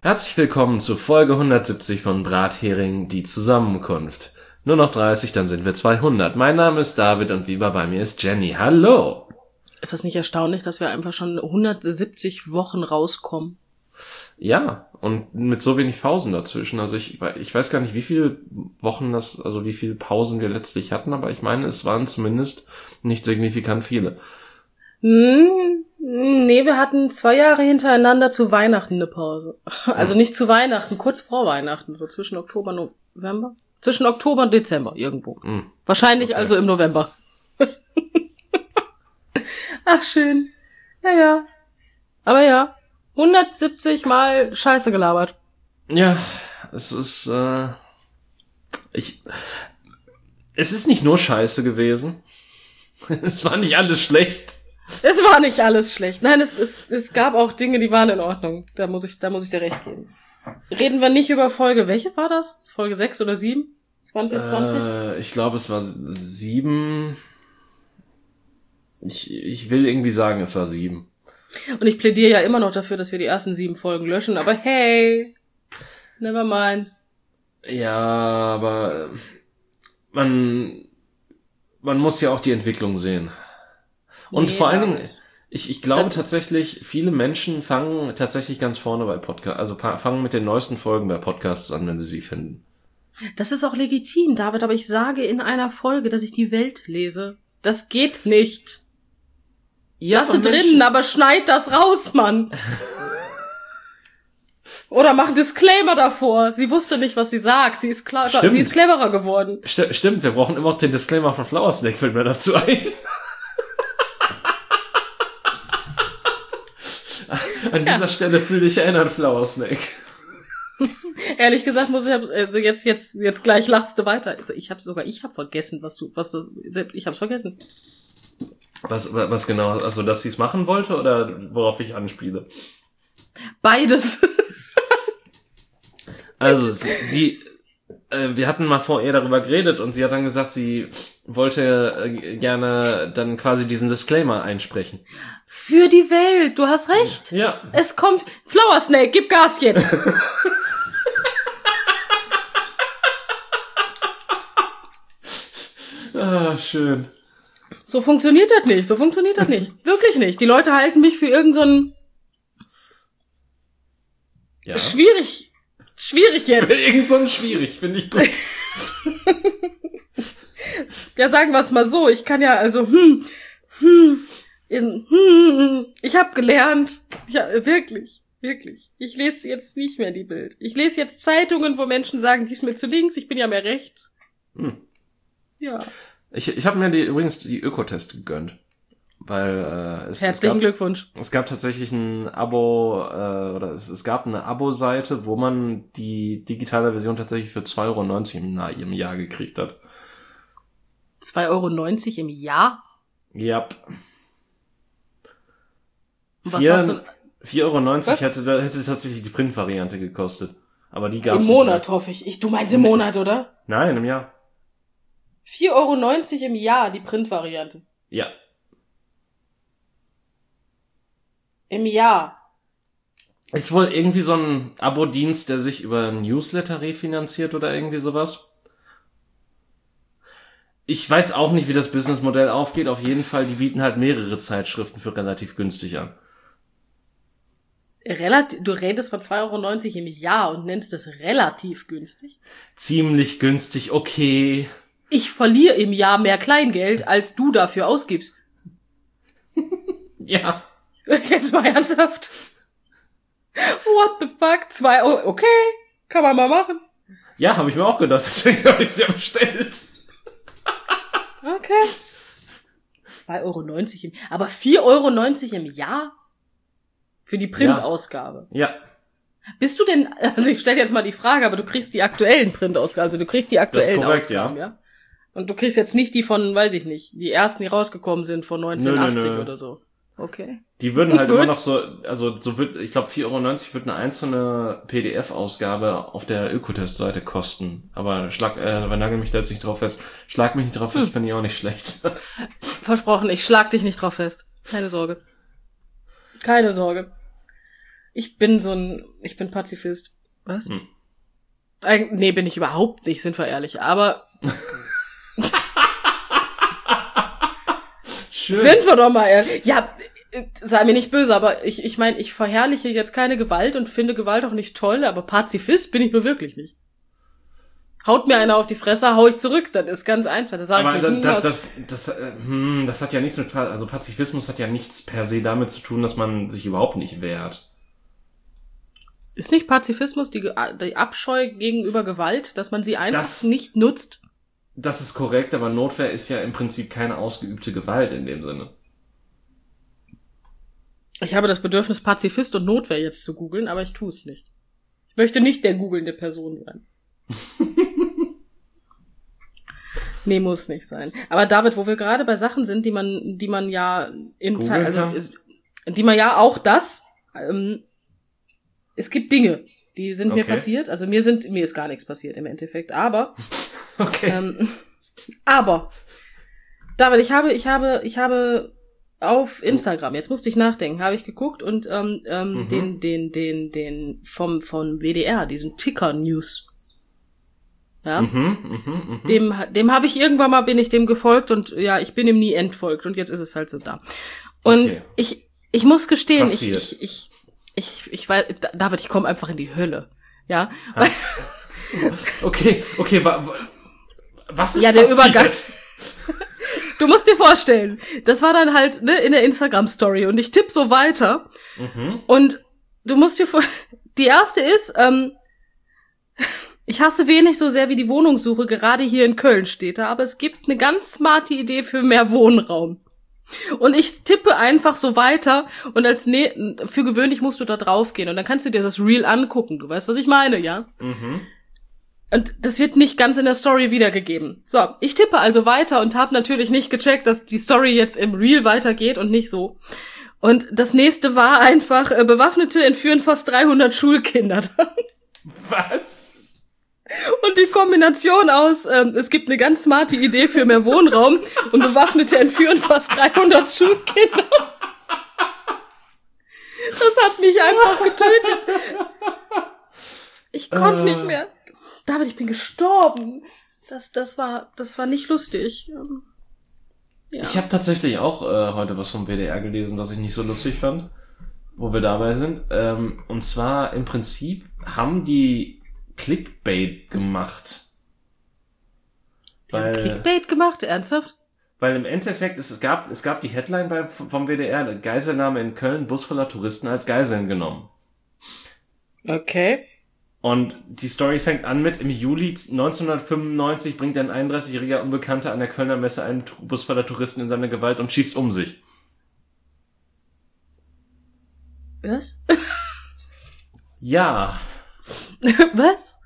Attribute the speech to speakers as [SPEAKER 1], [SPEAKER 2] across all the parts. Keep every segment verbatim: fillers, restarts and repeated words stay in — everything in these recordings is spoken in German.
[SPEAKER 1] Herzlich willkommen zu Folge hundertsiebzig von Brathering, die Zusammenkunft. Nur noch dreißig, dann sind wir zweihundert. Mein Name ist David und wie immer bei mir ist Jenny. Hallo!
[SPEAKER 2] Ist das nicht erstaunlich, dass wir einfach schon hundertsiebzig Wochen rauskommen?
[SPEAKER 1] Ja, und mit so wenig Pausen dazwischen. Also ich, ich weiß gar nicht, wie viele Wochen das, also wie viele Pausen wir letztlich hatten, aber ich meine, es waren zumindest nicht signifikant viele.
[SPEAKER 2] Hm, nee, wir hatten zwei Jahre hintereinander zu Weihnachten eine Pause. Also hm. nicht zu Weihnachten, kurz vor Weihnachten, so zwischen Oktober und November. Zwischen Oktober und Dezember irgendwo. Hm. Wahrscheinlich okay. Also im November. Ach, schön. Ja, ja. Aber ja, hundertsiebzig Mal Scheiße gelabert.
[SPEAKER 1] Ja, es ist, äh, ich, es ist nicht nur Scheiße gewesen. Es war nicht alles schlecht.
[SPEAKER 2] Es war nicht alles schlecht. Nein, es, es, es gab auch Dinge, die waren in Ordnung. Da muss ich, da muss ich dir recht geben. Reden wir nicht über Folge, welche war das? Folge sechs oder sieben? zwanzig zwanzig?
[SPEAKER 1] Äh, ich glaube, es war sieben. Ich, ich will irgendwie sagen, es war sieben.
[SPEAKER 2] Und ich plädiere ja immer noch dafür, dass wir die ersten sieben Folgen löschen, aber hey, never mind.
[SPEAKER 1] Ja, aber man, man muss ja auch die Entwicklung sehen. Und nee, vor allen Dingen, ich, ich glaube das tatsächlich, viele Menschen fangen tatsächlich ganz vorne bei Podcasts, also fangen mit den neuesten Folgen bei Podcasts an, wenn sie sie finden.
[SPEAKER 2] Das ist auch legitim, David, aber ich sage in einer Folge, dass ich die Welt lese. Das geht nicht. Ja, lass sie drinnen, aber schneid das raus, Mann. Oder mach einen Disclaimer davor. Sie wusste nicht, was sie sagt. Sie ist klar, sie ist cleverer geworden.
[SPEAKER 1] St- stimmt, wir brauchen immer auch den Disclaimer von Flower Snake, fällt mir dazu ein. An dieser ja. Stelle fühle ich erinnern, Flower Snake.
[SPEAKER 2] Ehrlich gesagt muss ich also jetzt jetzt jetzt gleich lachst du weiter. Also ich habe sogar ich habe vergessen, was du was du ich hab's vergessen.
[SPEAKER 1] Was was genau, also dass sie es machen wollte oder worauf ich anspiele?
[SPEAKER 2] Beides.
[SPEAKER 1] Also sie, sie äh, wir hatten mal vor ihr darüber geredet und sie hat dann gesagt, sie wollte äh, gerne dann quasi diesen Disclaimer einsprechen.
[SPEAKER 2] Für die Welt, du hast recht.
[SPEAKER 1] Ja.
[SPEAKER 2] Es kommt Flower Snake, gib Gas jetzt.
[SPEAKER 1] Ah, schön.
[SPEAKER 2] So funktioniert das nicht, so funktioniert das nicht. Wirklich nicht. Die Leute halten mich für irgendeinen ja. schwierig, schwierig jetzt.
[SPEAKER 1] Für irgendeinen schwierig, finde ich gut.
[SPEAKER 2] Ja, sagen wir es mal so, ich kann ja also, hm, hm, in, hm, ich habe gelernt, ja, wirklich, wirklich. Ich lese jetzt nicht mehr die Bild. Ich lese jetzt Zeitungen, wo Menschen sagen, die ist mir zu links, ich bin ja mehr rechts. Hm. Ja.
[SPEAKER 1] Ich, ich habe mir die übrigens die Ökotest gegönnt, weil äh, es,
[SPEAKER 2] herzlichen
[SPEAKER 1] es gab,
[SPEAKER 2] Glückwunsch.
[SPEAKER 1] Es gab tatsächlich ein Abo äh, oder es, es gab eine Abo-Seite, wo man die digitale Version tatsächlich für zwei Euro neunzig im, im Jahr gekriegt hat.
[SPEAKER 2] zwei Euro neunzig im Jahr?
[SPEAKER 1] Ja. Yep.
[SPEAKER 2] Was hast du?
[SPEAKER 1] vier Euro neunzig hätte, hätte tatsächlich die Print-Variante gekostet. Aber die gab's
[SPEAKER 2] im Monat, hoffe ich. ich. Du meinst im Monat, oder?
[SPEAKER 1] Nein, im Jahr.
[SPEAKER 2] vier Euro neunzig im Jahr, die Print-Variante.
[SPEAKER 1] Ja.
[SPEAKER 2] Im Jahr.
[SPEAKER 1] Ist wohl irgendwie so ein Abo-Dienst, der sich über ein Newsletter refinanziert oder irgendwie sowas. Ich weiß auch nicht, wie das Businessmodell aufgeht. Auf jeden Fall, die bieten halt mehrere Zeitschriften für relativ günstig an.
[SPEAKER 2] Relativ, du redest von zwei Euro neunzig im Jahr und nennst das relativ günstig?
[SPEAKER 1] Ziemlich günstig, okay.
[SPEAKER 2] Ich verliere im Jahr mehr Kleingeld, als du dafür ausgibst.
[SPEAKER 1] Ja.
[SPEAKER 2] Jetzt mal ernsthaft. What the fuck? Zwei Euro, okay, kann man mal machen.
[SPEAKER 1] Ja, habe ich mir auch gedacht, deswegen habe ich es ja bestellt.
[SPEAKER 2] Okay. zwei Euro neunzig im, aber vier Euro neunzig im Jahr? Für die Printausgabe.
[SPEAKER 1] Ja. ja.
[SPEAKER 2] Bist du denn, also ich stelle jetzt mal die Frage, aber du kriegst die aktuellen Printausgaben, also du kriegst die aktuellen
[SPEAKER 1] das ist korrekt,
[SPEAKER 2] Ausgaben,
[SPEAKER 1] ja.
[SPEAKER 2] ja? Und du kriegst jetzt nicht die von, weiß ich nicht, die ersten, die rausgekommen sind von neunzehnhundertachtzig nö, nö, nö. Oder so. Okay.
[SPEAKER 1] Die würden halt immer noch so, also so wird, ich glaube vier Euro neunzig wird eine einzelne P D F-Ausgabe auf der Ökotest-Seite kosten. Aber schlag, äh, nagel mich da jetzt nicht drauf fest. Schlag mich nicht drauf fest, hm. finde ich auch nicht schlecht.
[SPEAKER 2] Versprochen, ich schlag dich nicht drauf fest. Keine Sorge. Keine Sorge. Ich bin so ein, ich bin Pazifist. Was? Hm. Eig- nee, bin ich überhaupt nicht, sind wir ehrlich, aber
[SPEAKER 1] Schön.
[SPEAKER 2] Sind wir doch mal ehrlich. Ja, sei mir nicht böse, aber ich, ich meine, ich verherrliche jetzt keine Gewalt und finde Gewalt auch nicht toll, aber Pazifist bin ich nur wirklich nicht. Haut mir einer auf die Fresse, hau ich zurück, das ist ganz einfach. Das sage ich
[SPEAKER 1] aber
[SPEAKER 2] nicht.
[SPEAKER 1] das, das, das, das, äh, hm, das hat ja nichts mit, also Pazifismus hat ja nichts per se damit zu tun, dass man sich überhaupt nicht wehrt.
[SPEAKER 2] Ist nicht Pazifismus die, die Abscheu gegenüber Gewalt, dass man sie einfach
[SPEAKER 1] das,
[SPEAKER 2] nicht nutzt?
[SPEAKER 1] Das ist korrekt, aber Notwehr ist ja im Prinzip keine ausgeübte Gewalt in dem Sinne.
[SPEAKER 2] Ich habe das Bedürfnis, Pazifist und Notwehr jetzt zu googeln, aber ich tue es nicht. Ich möchte nicht der googelnde Person sein. Nee, muss nicht sein. Aber David, wo wir gerade bei Sachen sind, die man, die man ja in Zeit, also ist, die man ja auch das, ähm, es gibt Dinge, die sind okay. mir passiert. Also mir sind, mir ist gar nichts passiert im Endeffekt. Aber,
[SPEAKER 1] okay.
[SPEAKER 2] ähm, aber, David, ich habe, ich habe, ich habe auf Instagram, jetzt musste ich nachdenken, habe ich geguckt und ähm, ähm, mhm. den, den, den, den vom vom W D R, diesen Ticker News. Ja,
[SPEAKER 1] mhm, mh, mh.
[SPEAKER 2] dem, dem habe ich irgendwann mal, bin ich dem gefolgt und ja, ich bin ihm nie entfolgt und jetzt ist es halt so da. Und okay. ich, ich muss gestehen, ich, ich, ich, ich, ich weiß, David, ich komme einfach in die Hölle, ja.
[SPEAKER 1] Ah. Okay, okay, wa, wa, was ist
[SPEAKER 2] ja, der
[SPEAKER 1] passiert?
[SPEAKER 2] Übergang. Du musst dir vorstellen, das war dann halt ne, in der Instagram-Story und ich tippe so weiter
[SPEAKER 1] mhm.
[SPEAKER 2] und du musst dir vor, die erste ist, ähm, ich hasse wenig so sehr wie die Wohnungssuche, gerade hier in Köln steht da, aber es gibt eine ganz smarte Idee für mehr Wohnraum. Und ich tippe einfach so weiter und als ne- für gewöhnlich musst du da drauf gehen und dann kannst du dir das Reel angucken. Du weißt, was ich meine, ja?
[SPEAKER 1] Mhm.
[SPEAKER 2] Und das wird nicht ganz in der Story wiedergegeben. So, ich tippe also weiter und habe natürlich nicht gecheckt, dass die Story jetzt im Reel weitergeht und nicht so. Und das nächste war einfach, äh, Bewaffnete entführen fast dreihundert Schulkinder.
[SPEAKER 1] Was?
[SPEAKER 2] Und die Kombination aus, ähm, es gibt eine ganz smarte Idee für mehr Wohnraum und Bewaffnete entführen fast dreihundert Schulkinder. Das hat mich einfach getötet. Ich konnte äh. nicht mehr. David, ich bin gestorben. Das, das war, das war nicht lustig. Ja.
[SPEAKER 1] Ich habe tatsächlich auch äh, heute was vom W D R gelesen, was ich nicht so lustig fand, wo wir dabei sind. Ähm, und zwar im Prinzip haben die Clickbait gemacht.
[SPEAKER 2] Die weil, haben Clickbait gemacht? Ernsthaft?
[SPEAKER 1] Weil im Endeffekt, es, es gab es gab die Headline bei, vom W D R, Geiselnahme in Köln, Bus voller Touristen als Geiseln genommen.
[SPEAKER 2] Okay.
[SPEAKER 1] Und die Story fängt an mit, im Juli neunzehnhundertfünfundneunzig bringt ein einunddreißigjähriger Unbekannter an der Kölner Messe einen Bus voller Touristen in seine Gewalt und schießt um sich.
[SPEAKER 2] Was?
[SPEAKER 1] Ja.
[SPEAKER 2] Was?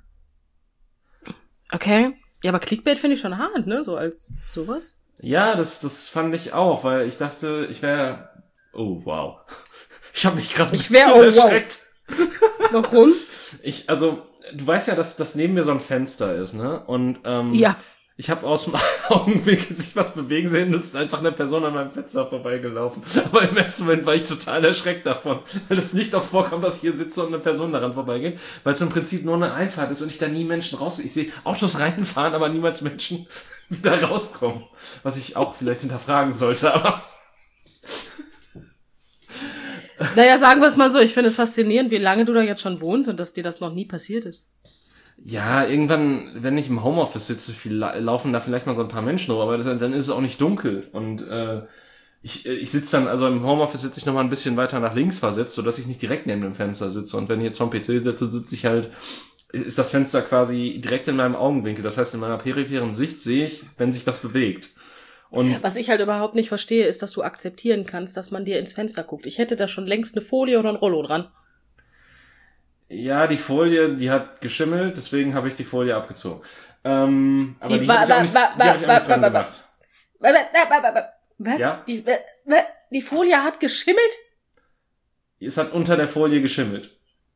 [SPEAKER 2] Okay. Ja, aber Clickbait finde ich schon hart, ne? So als sowas.
[SPEAKER 1] Ja, das das fand ich auch, weil ich dachte, ich wäre... Oh, wow. Ich habe mich gerade
[SPEAKER 2] Ich wäre
[SPEAKER 1] so
[SPEAKER 2] oh,
[SPEAKER 1] erschreckt.
[SPEAKER 2] Wow. Warum?
[SPEAKER 1] Ich, also, du weißt ja, dass das neben mir so ein Fenster ist, ne? Und ähm,
[SPEAKER 2] ja.
[SPEAKER 1] ich habe aus dem Augenwinkel sich was bewegen sehen, und es ist einfach eine Person an meinem Fenster vorbeigelaufen. Aber im ersten Moment war ich total erschreckt davon, weil es nicht oft vorkommt, dass ich hier sitze und eine Person daran vorbeigeht, weil es im Prinzip nur eine Einfahrt ist und ich da nie Menschen raus. Ich sehe Autos reinfahren, aber niemals Menschen wieder rauskommen. Was ich auch vielleicht hinterfragen sollte, aber...
[SPEAKER 2] Naja, sagen wir es mal so, ich finde es faszinierend, wie lange du da jetzt schon wohnst und dass dir das noch nie passiert ist.
[SPEAKER 1] Ja, irgendwann, wenn ich im Homeoffice sitze, viel, laufen da vielleicht mal so ein paar Menschen rum, aber das, dann ist es auch nicht dunkel. Und äh, ich, ich sitze dann, also im Homeoffice sitze ich noch mal ein bisschen weiter nach links versetzt, sodass ich nicht direkt neben dem Fenster sitze. Und wenn ich jetzt vom P C sitze, sitze ich halt, ist das Fenster quasi direkt in meinem Augenwinkel. Das heißt, in meiner peripheren Sicht sehe ich, wenn sich was bewegt. Und
[SPEAKER 2] was ich halt überhaupt nicht verstehe, ist, dass du akzeptieren kannst, dass man dir ins Fenster guckt. Ich hätte da schon längst eine Folie oder ein Rollo dran.
[SPEAKER 1] Ja, die Folie, die hat geschimmelt, deswegen habe ich die Folie abgezogen. Ähm, aber die,
[SPEAKER 2] die
[SPEAKER 1] habe ich auch nicht, die hab ich auch nicht dran gemacht.
[SPEAKER 2] Was?
[SPEAKER 1] Ja?
[SPEAKER 2] Die, die Folie hat geschimmelt?
[SPEAKER 1] Es hat unter der Folie geschimmelt.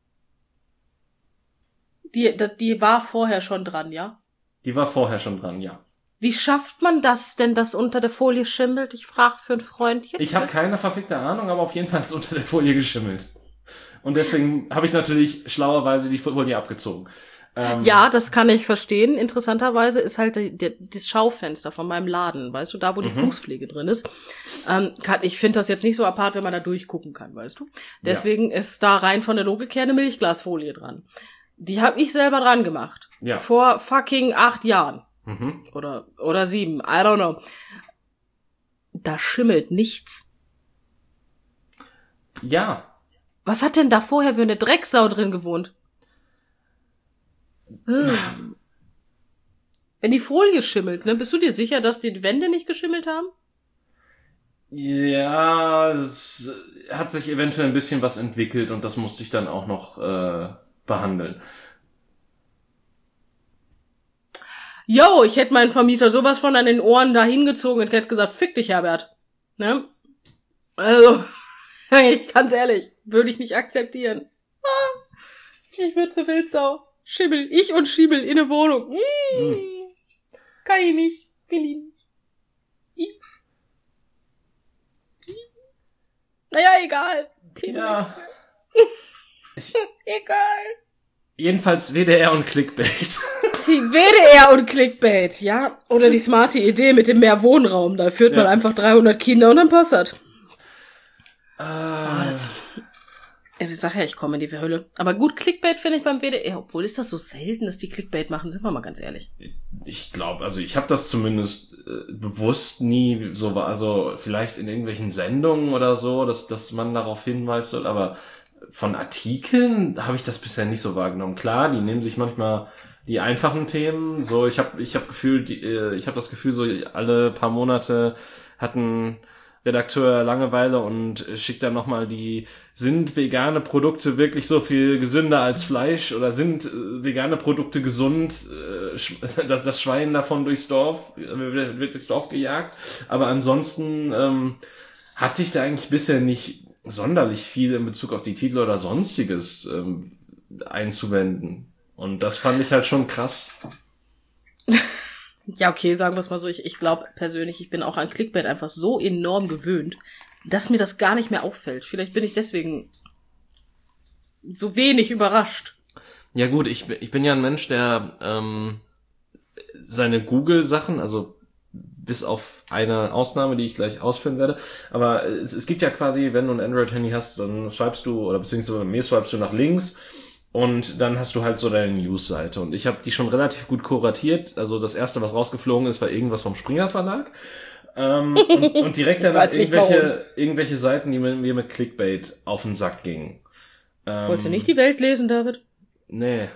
[SPEAKER 2] Die, die war vorher schon dran, ja?
[SPEAKER 1] Die war vorher schon dran, ja.
[SPEAKER 2] Wie schafft man das denn, dass unter der Folie schimmelt? Ich frage für ein Freundchen.
[SPEAKER 1] Ich habe keine verfickte Ahnung, aber auf jeden Fall ist unter der Folie geschimmelt. Und deswegen habe ich natürlich schlauerweise die Folie abgezogen. Ähm,
[SPEAKER 2] ja, das kann ich verstehen. Interessanterweise ist halt die, die, das Schaufenster von meinem Laden, weißt du, da wo die mhm. Fußpflege drin ist. Ähm, kann, ich finde das jetzt nicht so apart, wenn man da durchgucken kann, weißt du. Deswegen ja. ist da rein von der Logik her eine Milchglasfolie dran. Die habe ich selber dran gemacht.
[SPEAKER 1] Ja.
[SPEAKER 2] Vor fucking acht Jahren.
[SPEAKER 1] Mhm.
[SPEAKER 2] Oder, oder sieben, I don't know. Da schimmelt nichts.
[SPEAKER 1] Ja.
[SPEAKER 2] Was hat denn da vorher für eine Drecksau drin gewohnt? Hm. Wenn die Folie schimmelt, ne, bist du dir sicher, dass die Wände nicht geschimmelt haben?
[SPEAKER 1] Ja, es hat sich eventuell ein bisschen was entwickelt und das musste ich dann auch noch äh, behandeln.
[SPEAKER 2] Yo, ich hätte meinen Vermieter sowas von an den Ohren da hingezogen und hätte gesagt, fick dich, Herbert. Ne? Also, ganz ehrlich, würde ich nicht akzeptieren. Ich würde zur Wildsau. Schimmel, ich und Schimmel in eine Wohnung. Mmh. Mm. Kann ich nicht. Will ich nicht. Ich. Naja, egal.
[SPEAKER 1] Ja. Ich,
[SPEAKER 2] egal.
[SPEAKER 1] Jedenfalls W D R und Clickbait.
[SPEAKER 2] W D R und Clickbait, ja. Oder die smarte Idee mit dem Mehrwohnraum. Da führt ja. man einfach dreihundert Kinder und dann passt das.
[SPEAKER 1] Äh.
[SPEAKER 2] Oh, das Ich sag ja, ich komme in die Hölle. Aber gut, Clickbait finde ich beim W D R, obwohl ist das so selten, dass die Clickbait machen, sind wir mal ganz ehrlich.
[SPEAKER 1] Ich glaube, also ich habe das zumindest äh, bewusst nie so war, also vielleicht in irgendwelchen Sendungen oder so, dass dass man darauf hinweist soll, aber von Artikeln habe ich das bisher nicht so wahrgenommen. Klar, die nehmen sich manchmal die einfachen Themen, so ich habe ich habe Gefühl, die, äh, ich habe das Gefühl, so alle paar Monate hatten Redakteur Langeweile und schickt dann nochmal die, sind vegane Produkte wirklich so viel gesünder als Fleisch oder sind äh, vegane Produkte gesund, äh, das, das Schwein davon durchs Dorf, wird, wird durchs Dorf gejagt, aber ansonsten ähm, hatte ich da eigentlich bisher nicht sonderlich viel in Bezug auf die Titel oder sonstiges ähm, einzuwenden und das fand ich halt schon krass.
[SPEAKER 2] Ja, okay, sagen wir es mal so. Ich, ich glaube persönlich, ich bin auch an Clickbait einfach so enorm gewöhnt, dass mir das gar nicht mehr auffällt. Vielleicht bin ich deswegen so wenig überrascht.
[SPEAKER 1] Ja gut, ich, ich bin ja ein Mensch, der ähm, seine Google-Sachen, also bis auf eine Ausnahme, die ich gleich ausführen werde, aber es, es gibt ja quasi, wenn du ein Android-Handy hast, dann swipest du, oder beziehungsweise bei mir swipest du nach links. Und dann hast du halt so deine News-Seite. Und ich habe die schon relativ gut kuratiert. Also das erste, was rausgeflogen ist, war irgendwas vom Springer Verlag. Ähm, und, und direkt danach irgendwelche, irgendwelche Seiten, die mir mit Clickbait auf den Sack gingen.
[SPEAKER 2] Ähm, Wolltest du nicht die Welt lesen, David?
[SPEAKER 1] Nee.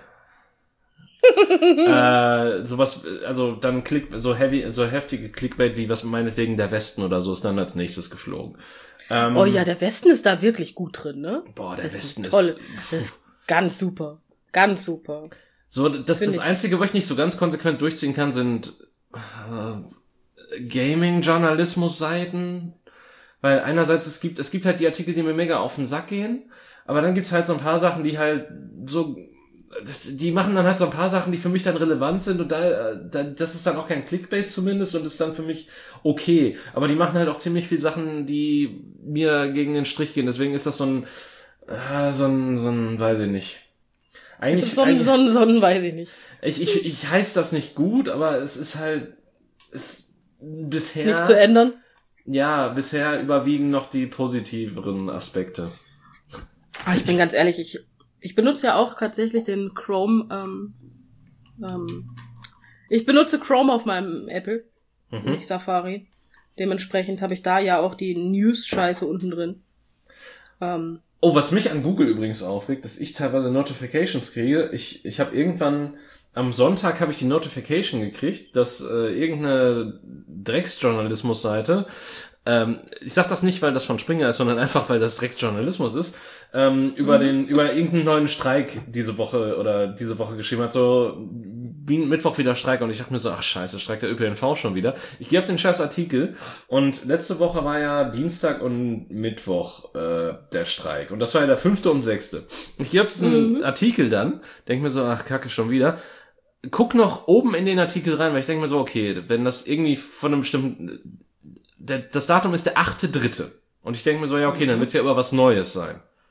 [SPEAKER 1] äh, sowas, also dann Click, so heavy, so heftige Clickbait wie was meinetwegen der Westen oder so ist dann als nächstes geflogen. Ähm,
[SPEAKER 2] oh ja, der Westen ist da wirklich gut drin, ne?
[SPEAKER 1] Boah, der
[SPEAKER 2] das
[SPEAKER 1] Westen
[SPEAKER 2] ist toll.
[SPEAKER 1] ist...
[SPEAKER 2] Das ist ganz super. Ganz super.
[SPEAKER 1] So, das, das Einzige, wo ich nicht so ganz konsequent durchziehen kann, sind äh, Gaming-Journalismus-Seiten. Weil einerseits, es gibt, es gibt halt die Artikel, die mir mega auf den Sack gehen, aber dann gibt's halt so ein paar Sachen, die halt so, das, die machen dann halt so ein paar Sachen, die für mich dann relevant sind und da, da, das ist dann auch kein Clickbait zumindest und ist dann für mich okay. Aber die machen halt auch ziemlich viel Sachen, die mir gegen den Strich gehen. Deswegen ist das so ein, äh, so ein, so ein, weiß ich nicht. Eigentlich,
[SPEAKER 2] so ein, so ein, so ein, weiß ich nicht.
[SPEAKER 1] Ich, ich, ich heiß das nicht gut, aber es ist halt, es, bisher.
[SPEAKER 2] Nicht zu ändern?
[SPEAKER 1] Ja, bisher überwiegen noch die positiveren Aspekte.
[SPEAKER 2] Aber ich bin ganz ehrlich, ich, ich benutze ja auch tatsächlich den Chrome, ähm, ähm, ich benutze Chrome auf meinem Apple, mhm. nicht Safari. Dementsprechend habe ich da ja auch die News-Scheiße unten drin. Ähm,
[SPEAKER 1] Oh, was mich an Google übrigens aufregt, dass ich teilweise Notifications kriege. Ich ich habe irgendwann am Sonntag habe ich die Notification gekriegt, dass äh, irgendeine Drecksjournalismus-Seite, ähm, ich sag das nicht, weil das von Springer ist, sondern einfach, weil das Drecksjournalismus ist, ähm, über mhm. den über irgendeinen neuen Streik diese Woche oder diese Woche geschrieben hat, so wie Mittwoch wieder Streik und ich dachte mir so, ach scheiße, streikt der Ö P N V schon wieder. Ich gehe auf den scheiß Artikel und letzte Woche war ja Dienstag und Mittwoch äh, der Streik und das war ja der fünfte und sechste. Ich gehe auf diesen mhm. Artikel dann, denk mir so, ach kacke, schon wieder. Guck noch oben in den Artikel rein, weil ich denke mir so, okay, wenn das irgendwie von einem bestimmten, der, das Datum ist der achte dritte und ich denke mir so, ja okay, dann wird's ja aber was Neues sein.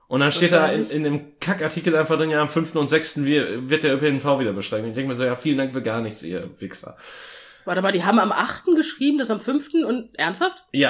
[SPEAKER 1] Und dann steht da in, in dem Kackartikel einfach drin, ja, am fünften und sechsten wird der Ö P N V wieder beschränkt. Ich denke mir so, ja, vielen Dank für gar nichts, ihr Wichser.
[SPEAKER 2] Warte mal, die haben am achten geschrieben, das am fünften und ernsthaft?
[SPEAKER 1] Ja.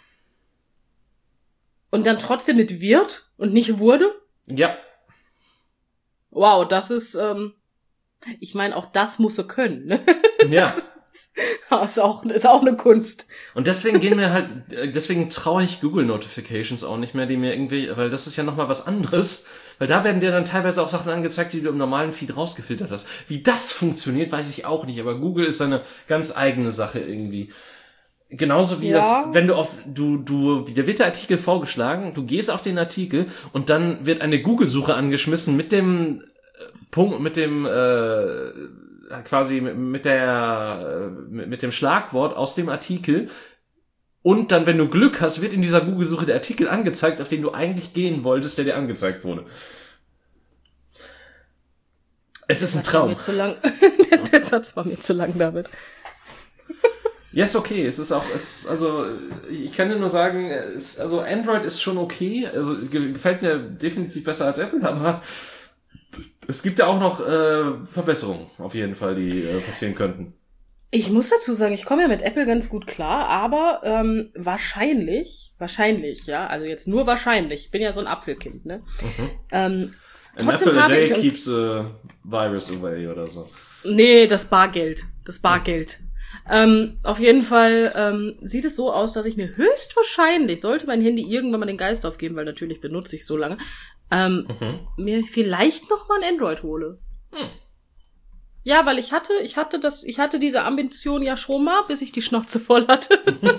[SPEAKER 2] Und dann trotzdem mit wird und nicht wurde?
[SPEAKER 1] Ja.
[SPEAKER 2] Wow, das ist, ähm, ich meine, auch das muss er können, ne?
[SPEAKER 1] Ja.
[SPEAKER 2] ist auch, ist auch eine Kunst.
[SPEAKER 1] Und deswegen gehen mir halt, deswegen traue ich Google Notifications auch nicht mehr, die mir irgendwie, weil das ist ja nochmal was anderes, weil da werden dir dann teilweise auch Sachen angezeigt, die du im normalen Feed rausgefiltert hast. Wie das funktioniert, weiß ich auch nicht, aber Google ist eine ganz eigene Sache irgendwie. Genauso wie ja. das, wenn du auf, du, du, dir wird der Artikel vorgeschlagen, du gehst auf den Artikel und dann wird eine Google-Suche angeschmissen mit dem Punkt, mit dem, äh, quasi mit der, mit dem Schlagwort aus dem Artikel. Und dann, wenn du Glück hast, wird in dieser Google-Suche der Artikel angezeigt, auf den du eigentlich gehen wolltest, der dir angezeigt wurde. Es ist ein Traum.
[SPEAKER 2] Mir zu lang. Der Satz war mir zu lang, David.
[SPEAKER 1] Ja, ist okay. Es ist auch, es, also, ich kann dir nur sagen, es, also Android ist schon okay. Also, gefällt mir definitiv besser als Apple, aber es gibt ja auch noch äh, Verbesserungen, auf jeden Fall, die äh, passieren könnten.
[SPEAKER 2] Ich muss dazu sagen, ich komme ja mit Apple ganz gut klar, aber ähm, wahrscheinlich, wahrscheinlich, ja, also jetzt nur wahrscheinlich, ich bin ja so ein Apfelkind, ne? Mhm. Ähm,
[SPEAKER 1] An Apple a day keeps a virus away oder so.
[SPEAKER 2] Nee, das Bargeld, das Bargeld. Mhm. Ähm, auf jeden Fall ähm, sieht es so aus, dass ich mir höchstwahrscheinlich, sollte mein Handy irgendwann mal den Geist aufgeben, weil natürlich benutze ich so lange, ähm, mhm. mir vielleicht noch mal ein Android hole. Hm. Ja, weil ich hatte, ich hatte das, ich hatte diese Ambition ja schon mal, bis ich die Schnauze voll hatte.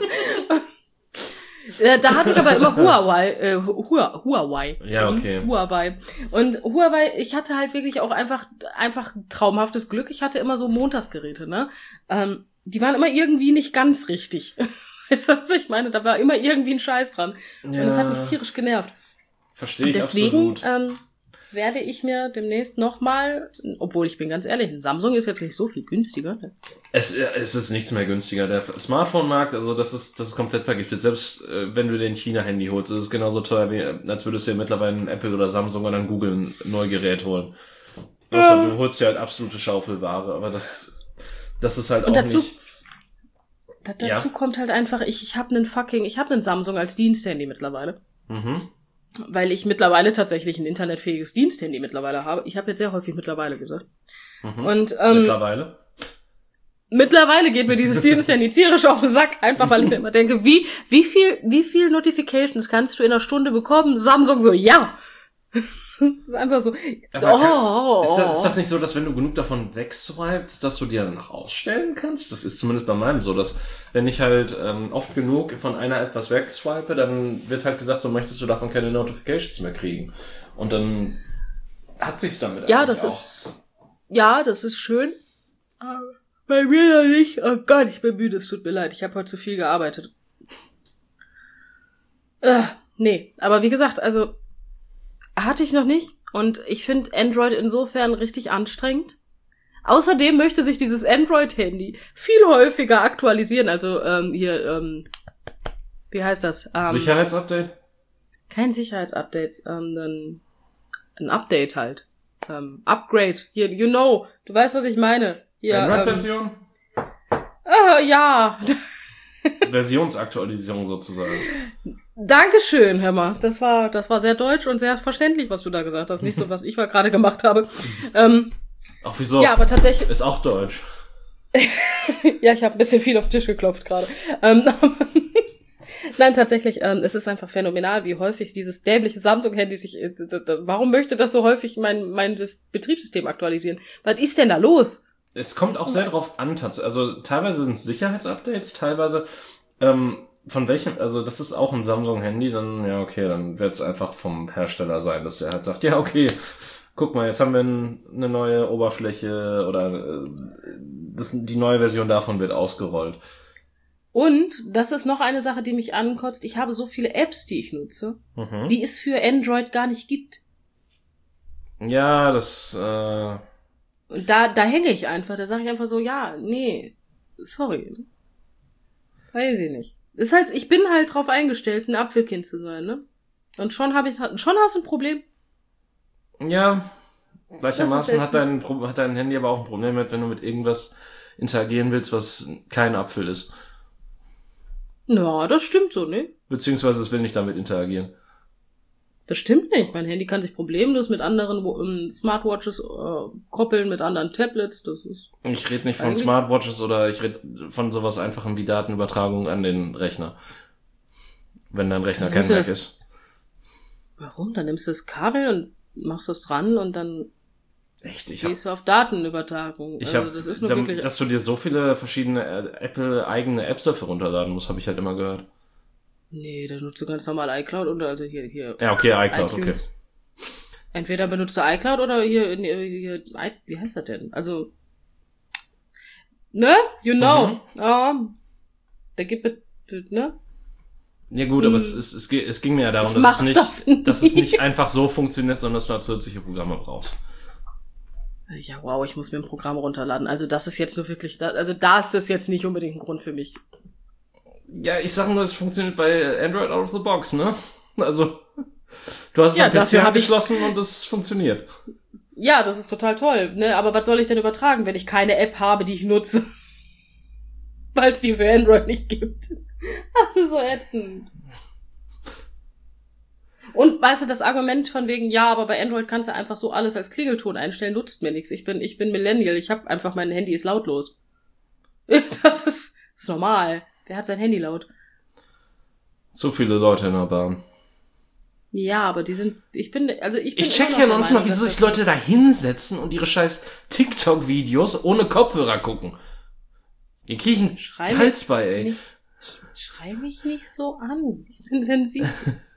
[SPEAKER 2] äh, da hatte ich aber immer Huawei, äh, Hua, Huawei.
[SPEAKER 1] Ja, okay.
[SPEAKER 2] Huawei. Und Huawei, ich hatte halt wirklich auch einfach, einfach traumhaftes Glück. Ich hatte immer so Montagsgeräte, ne? Ähm, die waren immer irgendwie nicht ganz richtig. Weißt du, was ich meine? Da war immer irgendwie ein Scheiß dran. Ja. Und das hat mich tierisch genervt.
[SPEAKER 1] Verstehe ich
[SPEAKER 2] deswegen,
[SPEAKER 1] absolut.
[SPEAKER 2] Ähm, werde ich mir demnächst nochmal, obwohl ich bin ganz ehrlich, ein Samsung ist jetzt nicht so viel günstiger.
[SPEAKER 1] Es, es ist nichts mehr günstiger. Der Smartphone-Markt, also das ist, das ist komplett vergiftet. Selbst äh, wenn du dir ein China-Handy holst, ist es genauso teuer, wie als würdest du dir mittlerweile ein Apple oder Samsung oder ein Google ein neues Gerät holen. Ja. Also, du holst dir halt absolute Schaufelware, aber das, das ist halt
[SPEAKER 2] Und
[SPEAKER 1] auch
[SPEAKER 2] dazu,
[SPEAKER 1] nicht...
[SPEAKER 2] Da, dazu ja. kommt halt einfach, ich, ich habe einen fucking, ich habe einen Samsung als Diensthandy mittlerweile. Mhm. Weil ich mittlerweile tatsächlich ein internetfähiges Diensthandy mittlerweile habe. Ich habe jetzt sehr häufig mittlerweile gesagt.
[SPEAKER 1] Mhm.
[SPEAKER 2] Und ähm,
[SPEAKER 1] mittlerweile?
[SPEAKER 2] Mittlerweile geht mir dieses Diensthandy tierisch auf den Sack, einfach weil ich mir immer denke, wie wie viel wie viel Notifications kannst du in einer Stunde bekommen? Samsung so, ja. Das ist einfach so.
[SPEAKER 1] Oh, ist, das, ist das nicht so, dass wenn du genug davon wegswipest, dass du dir danach ausstellen kannst? Das ist zumindest bei meinem so, dass wenn ich halt ähm, oft genug von einer etwas wegswipe, dann wird halt gesagt, so möchtest du davon keine Notifications mehr kriegen. Und dann hat sich's damit
[SPEAKER 2] ja, das aus. ist ja, das ist schön. Aber bei mir noch nicht. Oh Gott, ich bin müde, es tut mir leid. Ich habe heute zu viel gearbeitet. Äh, nee, aber wie gesagt, also hatte ich noch nicht. Und ich finde Android insofern richtig anstrengend. Außerdem möchte sich dieses Android-Handy viel häufiger aktualisieren. Also ähm, hier, ähm, wie heißt das? Ähm,
[SPEAKER 1] Sicherheitsupdate?
[SPEAKER 2] Kein Sicherheitsupdate, ähm, dann ein Update halt. Ähm, Upgrade. Hier, you know. Du weißt, was ich meine. Hier,
[SPEAKER 1] Android-Version?
[SPEAKER 2] Ähm, äh, ja.
[SPEAKER 1] Versionsaktualisierung sozusagen.
[SPEAKER 2] Dankeschön, hör mal. Das war, das war sehr deutsch und sehr verständlich, was du da gesagt hast. Nicht so, was ich gerade gemacht habe. Ähm,
[SPEAKER 1] Ach, wieso?
[SPEAKER 2] Ja, aber tatsächlich.
[SPEAKER 1] Ist auch deutsch.
[SPEAKER 2] Ja, ich habe ein bisschen viel auf den Tisch geklopft gerade. Ähm, Nein, tatsächlich, ähm, es ist einfach phänomenal, wie häufig dieses dämliche Samsung-Handy sich, äh, warum möchte das so häufig mein, mein das Betriebssystem aktualisieren? Was ist denn da los?
[SPEAKER 1] Es kommt auch sehr drauf an, also teilweise sind es Sicherheitsupdates, teilweise, ähm, von welchem, also das ist auch ein Samsung-Handy, dann, ja, okay, dann wird es einfach vom Hersteller sein, dass der halt sagt, ja, okay, guck mal, jetzt haben wir eine neue Oberfläche oder äh, das, die neue Version davon wird ausgerollt.
[SPEAKER 2] Und das ist noch eine Sache, die mich ankotzt. Ich habe so viele Apps, die ich nutze, mhm. die es für Android gar nicht gibt.
[SPEAKER 1] Ja, das, äh...
[SPEAKER 2] Und da, da hänge ich einfach. Da sage ich einfach so, ja, nee, sorry. Weiß ich nicht. Ist halt, ich bin halt drauf eingestellt, ein Apfelkind zu sein, ne? Und schon habe ich, schon hast du ein Problem.
[SPEAKER 1] Ja, gleichermaßen hat dein, hat dein Handy aber auch ein Problem mit, wenn du mit irgendwas interagieren willst, was kein Apfel ist.
[SPEAKER 2] Ja, das stimmt so, ne?
[SPEAKER 1] Beziehungsweise es will nicht damit interagieren.
[SPEAKER 2] Das stimmt nicht. Mein Handy kann sich problemlos mit anderen um, Smartwatches äh, koppeln, mit anderen Tablets. Das ist.
[SPEAKER 1] Ich rede nicht von Smartwatches oder ich rede von sowas Einfachem wie Datenübertragung an den Rechner. Wenn dein Rechner kein Mac ist.
[SPEAKER 2] Warum? Dann nimmst du das Kabel und machst das dran und dann
[SPEAKER 1] Echt? Ich
[SPEAKER 2] gehst du auf Datenübertragung.
[SPEAKER 1] Ich
[SPEAKER 2] also,
[SPEAKER 1] hab,
[SPEAKER 2] das ist nur
[SPEAKER 1] da,
[SPEAKER 2] wirklich
[SPEAKER 1] dass du dir so viele verschiedene Apple-eigene Apps dafür runterladen musst, habe ich halt immer gehört.
[SPEAKER 2] Nee, da nutzt du ganz normal iCloud oder also hier, hier.
[SPEAKER 1] Ja, okay, iCloud, iTunes.
[SPEAKER 2] Okay. Entweder benutzt du iCloud oder hier, hier, hier, wie heißt das denn? Also, ne? You know.
[SPEAKER 1] Mhm.
[SPEAKER 2] Ah, da gibt es, ne?
[SPEAKER 1] Ja gut, hm. aber es, es, es, es ging mir ja darum, dass es, nicht, das dass es nicht einfach so funktioniert, sondern dass du zusätzliche Programme brauchst.
[SPEAKER 2] Ja, wow, ich muss mir ein Programm runterladen. Also das ist jetzt nur wirklich, also da ist das jetzt nicht unbedingt ein Grund für mich.
[SPEAKER 1] Ja, ich sag nur, es funktioniert bei Android out of the box, ne? Also, du hast es
[SPEAKER 2] ja,
[SPEAKER 1] am P C angeschlossen und es funktioniert.
[SPEAKER 2] Ja, das ist total toll, ne? Aber was soll ich denn übertragen, wenn ich keine App habe, die ich nutze? Weil es die für Android nicht gibt. Das ist so ätzend. Und weißt du, das Argument von wegen, ja, aber bei Android kannst du einfach so alles als Klingelton einstellen, nutzt mir nichts. Ich bin, ich bin Millennial, ich hab einfach, mein Handy ist lautlos. Das ist, ist normal. Wer hat sein Handy laut?
[SPEAKER 1] So viele Leute in der Bahn.
[SPEAKER 2] Ja, aber die sind, ich bin, also ich bin
[SPEAKER 1] Ich check ja noch nicht mal, wieso sich Leute da hinsetzen und ihre scheiß TikTok-Videos ohne Kopfhörer gucken. Die kriegen Hals bei, ey.
[SPEAKER 2] Nicht, schrei mich nicht so an. Ich bin sensibel.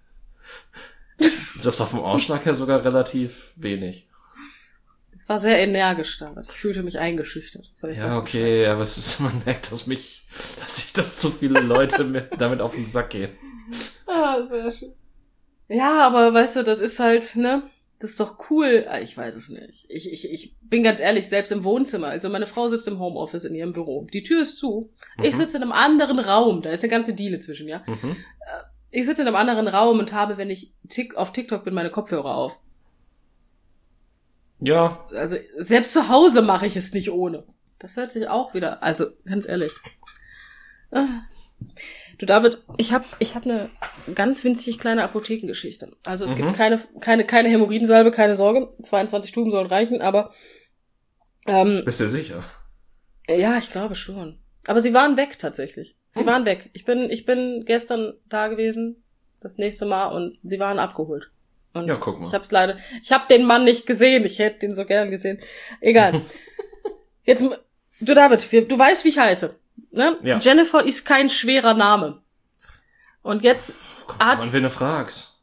[SPEAKER 1] Das war vom Ausschlag her sogar relativ wenig.
[SPEAKER 2] Es war sehr energisch da. Ich fühlte mich eingeschüchtert.
[SPEAKER 1] Ja, okay, aber es ist, man merkt, dass mich, dass sich das zu viele Leute mit, damit auf den Sack gehen.
[SPEAKER 2] Ah, sehr schön. Ja, aber weißt du, das ist halt, ne? Das ist doch cool. Ich weiß es nicht. Ich, ich, ich bin ganz ehrlich, selbst im Wohnzimmer. Also meine Frau sitzt im Homeoffice in ihrem Büro. Die Tür ist zu. Mhm. Ich sitze in einem anderen Raum. Da ist eine ganze Diele zwischen, ja? Mhm. Ich sitze in einem anderen Raum und habe, wenn ich tick, auf TikTok bin, meine Kopfhörer auf.
[SPEAKER 1] Ja.
[SPEAKER 2] Also selbst zu Hause mache ich es nicht ohne. Das hört sich auch wieder, also ganz ehrlich. Du David, ich habe ich hab eine ganz winzig kleine Apothekengeschichte. Also es mhm. gibt keine keine keine Hämorrhoidensalbe, keine Sorge. zweiundzwanzig Tuben sollen reichen, aber ähm,
[SPEAKER 1] bist du sicher?
[SPEAKER 2] Ja, ich glaube schon. Aber sie waren weg tatsächlich. Sie hm. waren weg. Ich bin ich bin gestern da gewesen, das nächste Mal, und sie waren abgeholt. Und
[SPEAKER 1] ja, guck mal.
[SPEAKER 2] Ich hab's leider, ich hab den Mann nicht gesehen. Ich hätte den so gern gesehen. Egal. Jetzt, du David, du weißt, wie ich heiße. Ne? Ja. Jennifer ist kein schwerer Name. Und jetzt
[SPEAKER 1] Komm, hat... Wann, wenn du fragst.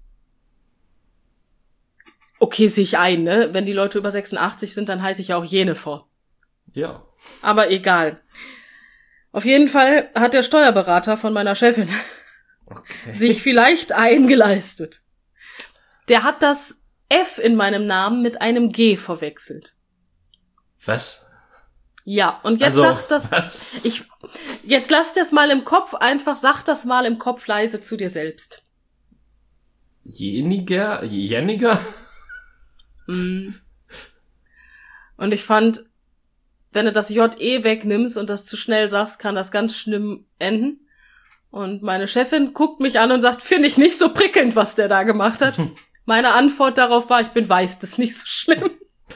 [SPEAKER 2] Okay, sehe ich ein, ne? Wenn die Leute über sechsundachtzig sind, dann heiße ich ja auch Jennifer.
[SPEAKER 1] Ja.
[SPEAKER 2] Aber egal. Auf jeden Fall hat der Steuerberater von meiner Chefin okay. sich vielleicht eingeleistet. Der hat das F in meinem Namen mit einem G verwechselt.
[SPEAKER 1] Was?
[SPEAKER 2] Ja, und jetzt also, sag das, was? ich, jetzt lass das mal im Kopf einfach, sag das mal im Kopf leise zu dir selbst.
[SPEAKER 1] Jeniger? Jeniger?
[SPEAKER 2] Mm. Und ich fand, wenn du das J E wegnimmst und das zu schnell sagst, kann das ganz schlimm enden. Und meine Chefin guckt mich an und sagt, finde ich nicht so prickelnd, was der da gemacht hat. Meine Antwort darauf war, ich bin weiß, das ist nicht so schlimm.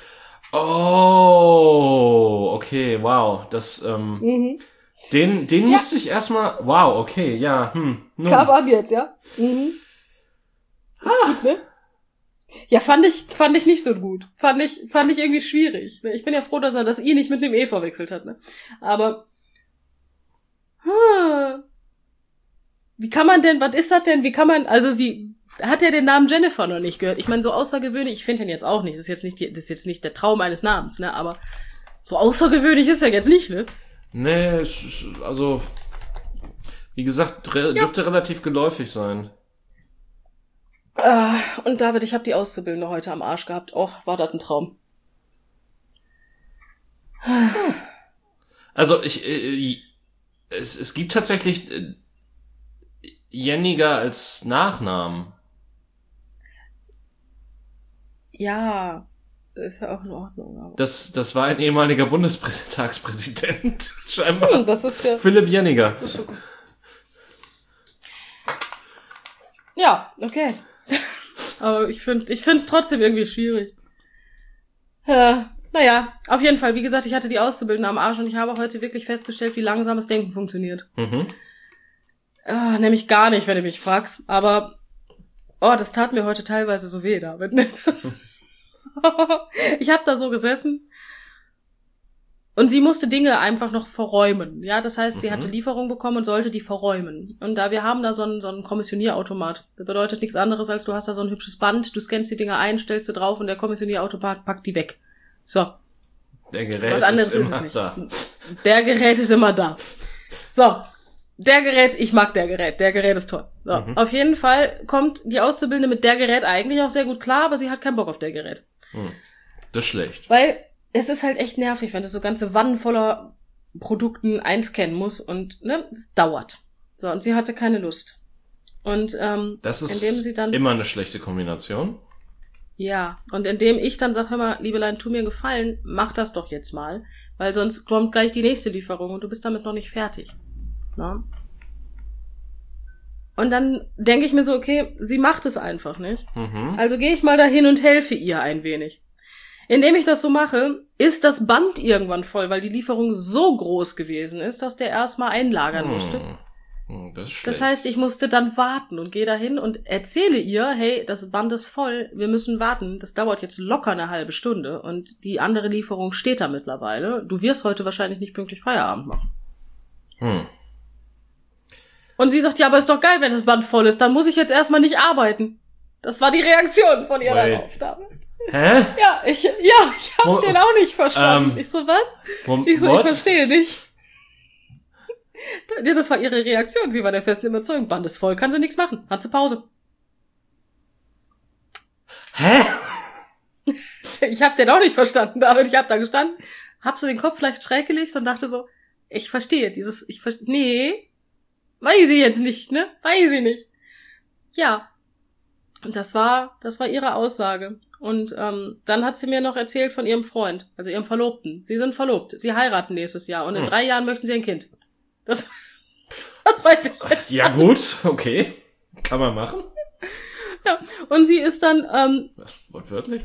[SPEAKER 1] Oh, okay, wow, das, ähm, mhm. den, den ja. musste ich erstmal, wow, okay, ja, hm.
[SPEAKER 2] Nun. Kam an jetzt, ja? Mhm. Ah. Gut, ne? Ja, fand ich, fand ich nicht so gut. Fand ich, fand ich irgendwie schwierig. Ich bin ja froh, dass er das I nicht mit dem E verwechselt hat, ne? Aber, hm, wie kann man denn, was ist das denn, wie kann man, also wie, hat er den Namen Jennifer noch nicht gehört? Ich meine, so außergewöhnlich, ich finde ihn jetzt auch nicht, das ist jetzt nicht, das ist jetzt nicht der Traum eines Namens, ne, aber so außergewöhnlich ist er jetzt nicht, ne?
[SPEAKER 1] Nee, also, wie gesagt, re- ja. dürfte relativ geläufig sein.
[SPEAKER 2] Uh, und David, ich habe die Auszubildende heute am Arsch gehabt. Och, war das ein Traum.
[SPEAKER 1] Also, ich, äh, es, es gibt tatsächlich äh, Jenniger als Nachnamen.
[SPEAKER 2] Ja, ist ja auch in Ordnung. Aber.
[SPEAKER 1] Das, das war ein ehemaliger Bundestagspräsident, scheinbar.
[SPEAKER 2] Hm, das ist ja...
[SPEAKER 1] Philipp Jenniger.
[SPEAKER 2] So ja, okay. Aber ich finde, ich finde es trotzdem irgendwie schwierig. Ja, naja, auf jeden Fall, wie gesagt, ich hatte die Auszubildende am Arsch und ich habe heute wirklich festgestellt, wie langsames Denken funktioniert.
[SPEAKER 1] Mhm.
[SPEAKER 2] Ah, nämlich gar nicht, wenn du mich fragst. Aber, oh, das tat mir heute teilweise so weh, David. Ich habe da so gesessen und sie musste Dinge einfach noch verräumen. Ja, das heißt, sie mhm. hatte Lieferung bekommen und sollte die verräumen. Und da wir haben da so einen, so einen Kommissionierautomat. Das bedeutet nichts anderes, als du hast da so ein hübsches Band, du scannst die Dinge ein, stellst sie drauf und der Kommissionierautomat packt die weg. So.
[SPEAKER 1] Der Gerät
[SPEAKER 2] Was anderes
[SPEAKER 1] ist,
[SPEAKER 2] ist
[SPEAKER 1] immer
[SPEAKER 2] es nicht.
[SPEAKER 1] Da.
[SPEAKER 2] Der Gerät ist immer da. So. Der Gerät, ich mag der Gerät. Der Gerät ist toll. So. Mhm. Auf jeden Fall kommt die Auszubildende mit der Gerät eigentlich auch sehr gut klar, aber sie hat keinen Bock auf der Gerät.
[SPEAKER 1] Mhm. Das ist schlecht.
[SPEAKER 2] Weil es ist halt echt nervig, wenn du so ganze Wannen voller Produkten einscannen musst und, ne, das dauert. So, und sie hatte keine Lust. Und, ähm,
[SPEAKER 1] das ist
[SPEAKER 2] indem sie dann,
[SPEAKER 1] immer eine schlechte Kombination.
[SPEAKER 2] Ja, und indem ich dann sag, hör mal, Liebelein, tu mir einen Gefallen, mach das doch jetzt mal, weil sonst kommt gleich die nächste Lieferung und du bist damit noch nicht fertig. Na? Und dann denke ich mir so, okay, sie macht es einfach nicht.
[SPEAKER 1] Mhm.
[SPEAKER 2] Also gehe ich mal dahin und helfe ihr ein wenig. Indem ich das so mache, ist das Band irgendwann voll, weil die Lieferung so groß gewesen ist, dass der erstmal einlagern musste.
[SPEAKER 1] Hm. Das ist schlecht.
[SPEAKER 2] Das heißt, ich musste dann warten und gehe dahin und erzähle ihr, hey, das Band ist voll, wir müssen warten, das dauert jetzt locker eine halbe Stunde und die andere Lieferung steht da mittlerweile. Du wirst heute wahrscheinlich nicht pünktlich Feierabend machen.
[SPEAKER 1] Hm.
[SPEAKER 2] Und sie sagt, ja, aber ist doch geil, wenn das Band voll ist, dann muss ich jetzt erstmal nicht arbeiten. Das war die Reaktion von ihr
[SPEAKER 1] Wait.
[SPEAKER 2] darauf. David.
[SPEAKER 1] Hä?
[SPEAKER 2] Ja, ich, ja, ich hab
[SPEAKER 1] Wo,
[SPEAKER 2] den auch nicht verstanden.
[SPEAKER 1] Ähm,
[SPEAKER 2] ich so, was?
[SPEAKER 1] Wo,
[SPEAKER 2] ich so,
[SPEAKER 1] what?
[SPEAKER 2] ich verstehe nicht. Ja, das war ihre Reaktion. Sie war der festen Überzeugung, Band ist voll, kann sie nichts machen. Hat sie Pause.
[SPEAKER 1] Hä?
[SPEAKER 2] Ich hab den auch nicht verstanden, David. Ich hab da gestanden, hab so den Kopf leicht schräg gelegt und dachte so, ich verstehe dieses, ich verstehe, nee, weiß ich jetzt nicht, ne? Weiß ich nicht. Ja. Und das war, das war ihre Aussage. Und ähm, dann hat sie mir noch erzählt von ihrem Freund, also ihrem Verlobten. Sie sind verlobt, sie heiraten nächstes Jahr und in hm. drei Jahren möchten sie ein Kind. Das, das weiß ich jetzt.
[SPEAKER 1] Ja gut, okay. Kann man machen.
[SPEAKER 2] Ja, und sie ist dann... Ähm,
[SPEAKER 1] Was, wortwörtlich?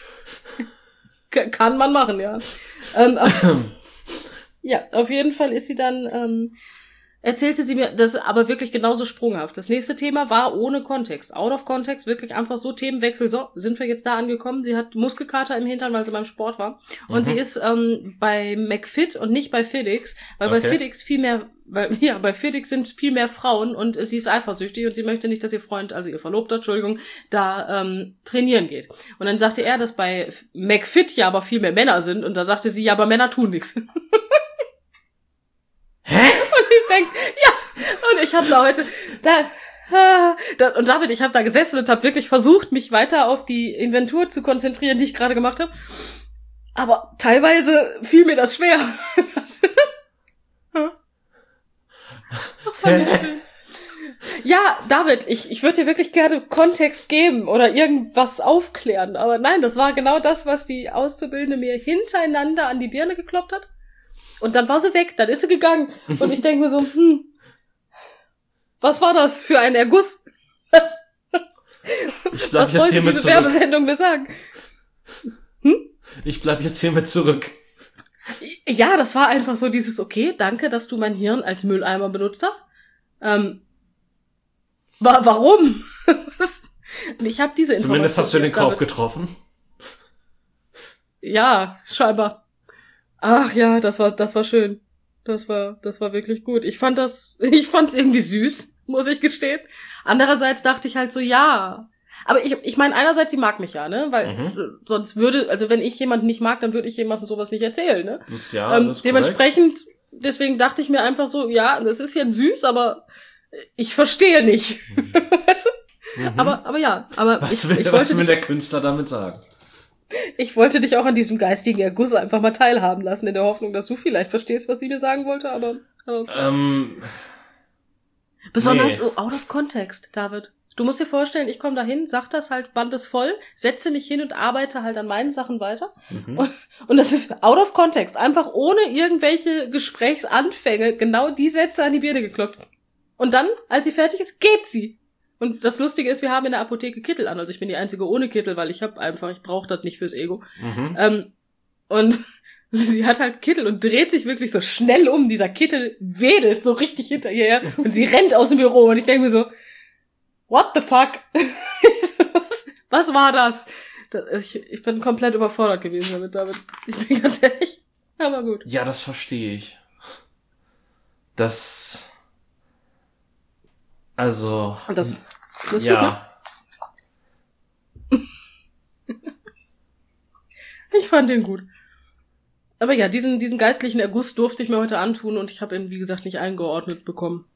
[SPEAKER 2] Kann man machen, ja. ähm, aber, ja, auf jeden Fall ist sie dann... Ähm, erzählte sie mir, das aber wirklich genauso sprunghaft. Das nächste Thema war ohne Kontext. Out of Context, wirklich einfach so Themenwechsel. So, sind wir jetzt da angekommen. Sie hat Muskelkater im Hintern, weil sie beim Sport war. Und mhm. sie ist ähm, bei McFit und nicht bei FedEx, weil okay. bei FedEx viel mehr, weil, ja, bei FedEx sind viel mehr Frauen und sie ist eifersüchtig und sie möchte nicht, dass ihr Freund, also ihr Verlobter, Entschuldigung, da ähm, trainieren geht. Und dann sagte er, dass bei McFit ja aber viel mehr Männer sind und da sagte sie, ja, aber Männer tun nichts.
[SPEAKER 1] Hä?
[SPEAKER 2] Und ich denk, ja, und ich habe da heute, da, da, und David, ich habe da gesessen und habe wirklich versucht, mich weiter auf die Inventur zu konzentrieren, die ich gerade gemacht habe. Aber teilweise fiel mir das schwer. Fand ich schön. Ja, David, ich, ich würde dir wirklich gerne Kontext geben oder irgendwas aufklären. Aber nein, das war genau das, was die Auszubildende mir hintereinander an die Birne gekloppt hat. Und dann war sie weg, dann ist sie gegangen. Und ich denke mir so, hm, was war das für ein Erguss? Was,
[SPEAKER 1] ich bleib
[SPEAKER 2] was
[SPEAKER 1] jetzt
[SPEAKER 2] wollte
[SPEAKER 1] hier
[SPEAKER 2] diese
[SPEAKER 1] mit zurück.
[SPEAKER 2] Werbesendung mir sagen? Hm?
[SPEAKER 1] Ich bleib jetzt hier mit zurück.
[SPEAKER 2] Ja, das war einfach so dieses, okay, danke, dass du mein Hirn als Mülleimer benutzt hast. Ähm, wa- warum? Ich habe diese Information.
[SPEAKER 1] Zumindest hast du den Korb getroffen.
[SPEAKER 2] Ja, scheinbar. Ach ja, das war, das war schön. Das war, das war wirklich gut. Ich fand das, ich fand's irgendwie süß, muss ich gestehen. Andererseits dachte ich halt so, ja. Aber ich, ich meine, einerseits, sie mag mich ja, ne, weil mhm. sonst würde, also wenn ich jemanden nicht mag, dann würde ich jemandem sowas nicht erzählen, ne.
[SPEAKER 1] Das ist ja,
[SPEAKER 2] ähm,
[SPEAKER 1] das ist
[SPEAKER 2] dementsprechend, korrekt. Deswegen dachte ich mir einfach so, ja, das ist ja süß, aber ich verstehe nicht. Mhm. Weißt du? Mhm. Aber, aber ja, aber
[SPEAKER 1] was
[SPEAKER 2] ich,
[SPEAKER 1] will,
[SPEAKER 2] ich
[SPEAKER 1] was
[SPEAKER 2] wollte
[SPEAKER 1] will der Künstler damit sagen?
[SPEAKER 2] Ich wollte dich auch an diesem geistigen Erguss einfach mal teilhaben lassen, in der Hoffnung, dass du vielleicht verstehst, was sie mir sagen wollte, aber... aber
[SPEAKER 1] ähm,
[SPEAKER 2] besonders
[SPEAKER 1] nee.
[SPEAKER 2] so out of context, David. Du musst dir vorstellen, ich komme da hin, sag das halt, Band ist voll, setze mich hin und arbeite halt an meinen Sachen weiter. Mhm. Und, und das ist out of context. Einfach ohne irgendwelche Gesprächsanfänge genau die Sätze an die Birne geklopft. Und dann, als sie fertig ist, geht sie. Und das Lustige ist, wir haben in der Apotheke Kittel an. Also ich bin die Einzige ohne Kittel, weil ich habe einfach, ich brauche das nicht fürs Ego. Mhm. Ähm, und sie hat halt Kittel und dreht sich wirklich so schnell um. Dieser Kittel wedelt so richtig hinter ihr her. Und sie rennt aus dem Büro. Und ich denke mir so, what the fuck? was, was war das? das ich, ich bin komplett überfordert gewesen damit, damit. Ich bin ganz ehrlich. Aber gut.
[SPEAKER 1] Ja, das verstehe ich. Das... Also...
[SPEAKER 2] Das, das
[SPEAKER 1] ja.
[SPEAKER 2] Ich fand den gut. Aber ja, diesen, diesen geistlichen Erguss durfte ich mir heute antun und ich habe ihn, wie gesagt, nicht eingeordnet bekommen.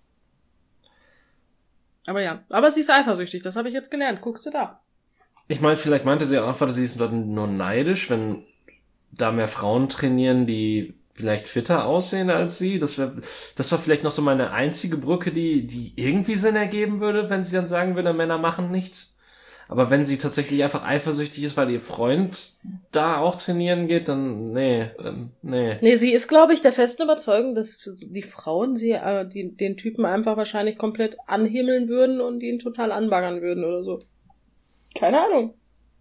[SPEAKER 2] Aber ja, aber sie ist eifersüchtig, das habe ich jetzt gelernt. Guckst du da?
[SPEAKER 1] Ich meine, vielleicht meinte sie auch einfach, sie ist dort nur neidisch, wenn da mehr Frauen trainieren, die vielleicht fitter aussehen als sie. Das wäre, das war vielleicht noch so meine einzige Brücke, die, die irgendwie Sinn ergeben würde, wenn sie dann sagen würde, Männer machen nichts. Aber wenn sie tatsächlich einfach eifersüchtig ist, weil ihr Freund da auch trainieren geht, dann nee, dann nee.
[SPEAKER 2] Nee, sie ist, glaube ich, der festen Überzeugung, dass die Frauen sie äh, die, den Typen einfach wahrscheinlich komplett anhimmeln würden und ihn total anbaggern würden oder so. Keine Ahnung.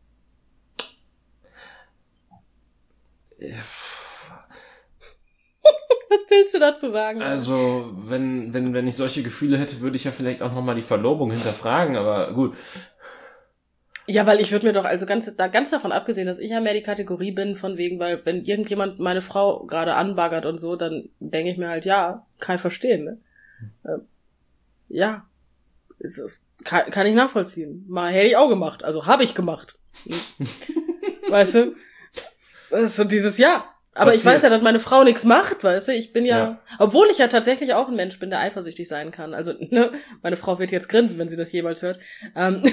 [SPEAKER 2] Was willst du dazu sagen?
[SPEAKER 1] Also, wenn, wenn, wenn ich solche Gefühle hätte, würde ich ja vielleicht auch nochmal die Verlobung hinterfragen, aber gut.
[SPEAKER 2] Ja, weil ich würde mir doch, also ganz, da, ganz davon abgesehen, dass ich ja mehr die Kategorie bin, von wegen, weil wenn irgendjemand meine Frau gerade anbaggert und so, dann denke ich mir halt, ja, kann ich verstehen, ne? Äh, ja, es ist, kann, kann ich nachvollziehen. Mal hätte ich auch gemacht, also habe ich gemacht. Weißt du? Das ist so dieses Jahr. Aber passiert. Ich weiß ja, dass meine Frau nichts macht, weißt du? Ich bin ja, ja, obwohl ich ja tatsächlich auch ein Mensch bin, der eifersüchtig sein kann. Also, ne, meine Frau wird jetzt grinsen, wenn sie das jemals hört. Ähm,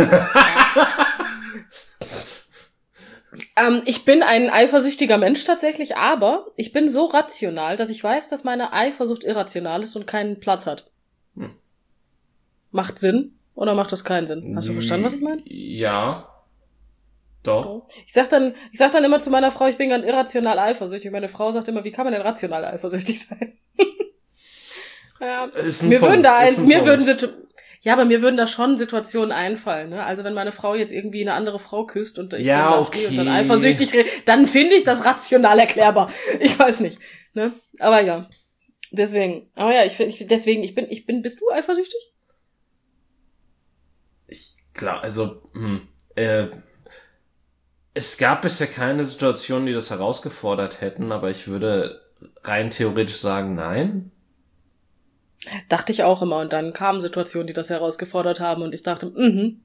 [SPEAKER 2] ähm, ich bin ein eifersüchtiger Mensch tatsächlich, aber ich bin so rational, dass ich weiß, dass meine Eifersucht irrational ist und keinen Platz hat. Hm. Macht Sinn? Oder macht das keinen Sinn? Hast du verstanden, was ich meine?
[SPEAKER 1] Ja. Doch.
[SPEAKER 2] Ich sag dann, ich sag dann immer zu meiner Frau, ich bin ganz irrational eifersüchtig. Meine Frau sagt immer, wie kann man denn rational eifersüchtig sein? Ja, ist ein mir Punkt, würden da ein, ein mir Punkt. würden ja, aber mir würden da schon Situationen einfallen, ne? Also wenn meine Frau jetzt irgendwie eine andere Frau küsst und ich
[SPEAKER 1] ja,
[SPEAKER 2] dann da
[SPEAKER 1] okay.
[SPEAKER 2] stehe und dann eifersüchtig rede, dann finde ich das rational erklärbar. Ich weiß nicht, ne? Aber ja, deswegen. Aber ja, ich finde, ich, deswegen, ich bin, ich bin, bist du eifersüchtig?
[SPEAKER 1] Ich klar, also hm, äh. Es gab bisher keine Situationen, die das herausgefordert hätten, aber ich würde rein theoretisch sagen, nein.
[SPEAKER 2] Dachte ich auch immer und dann kamen Situationen, die das herausgefordert haben und ich dachte, mhm.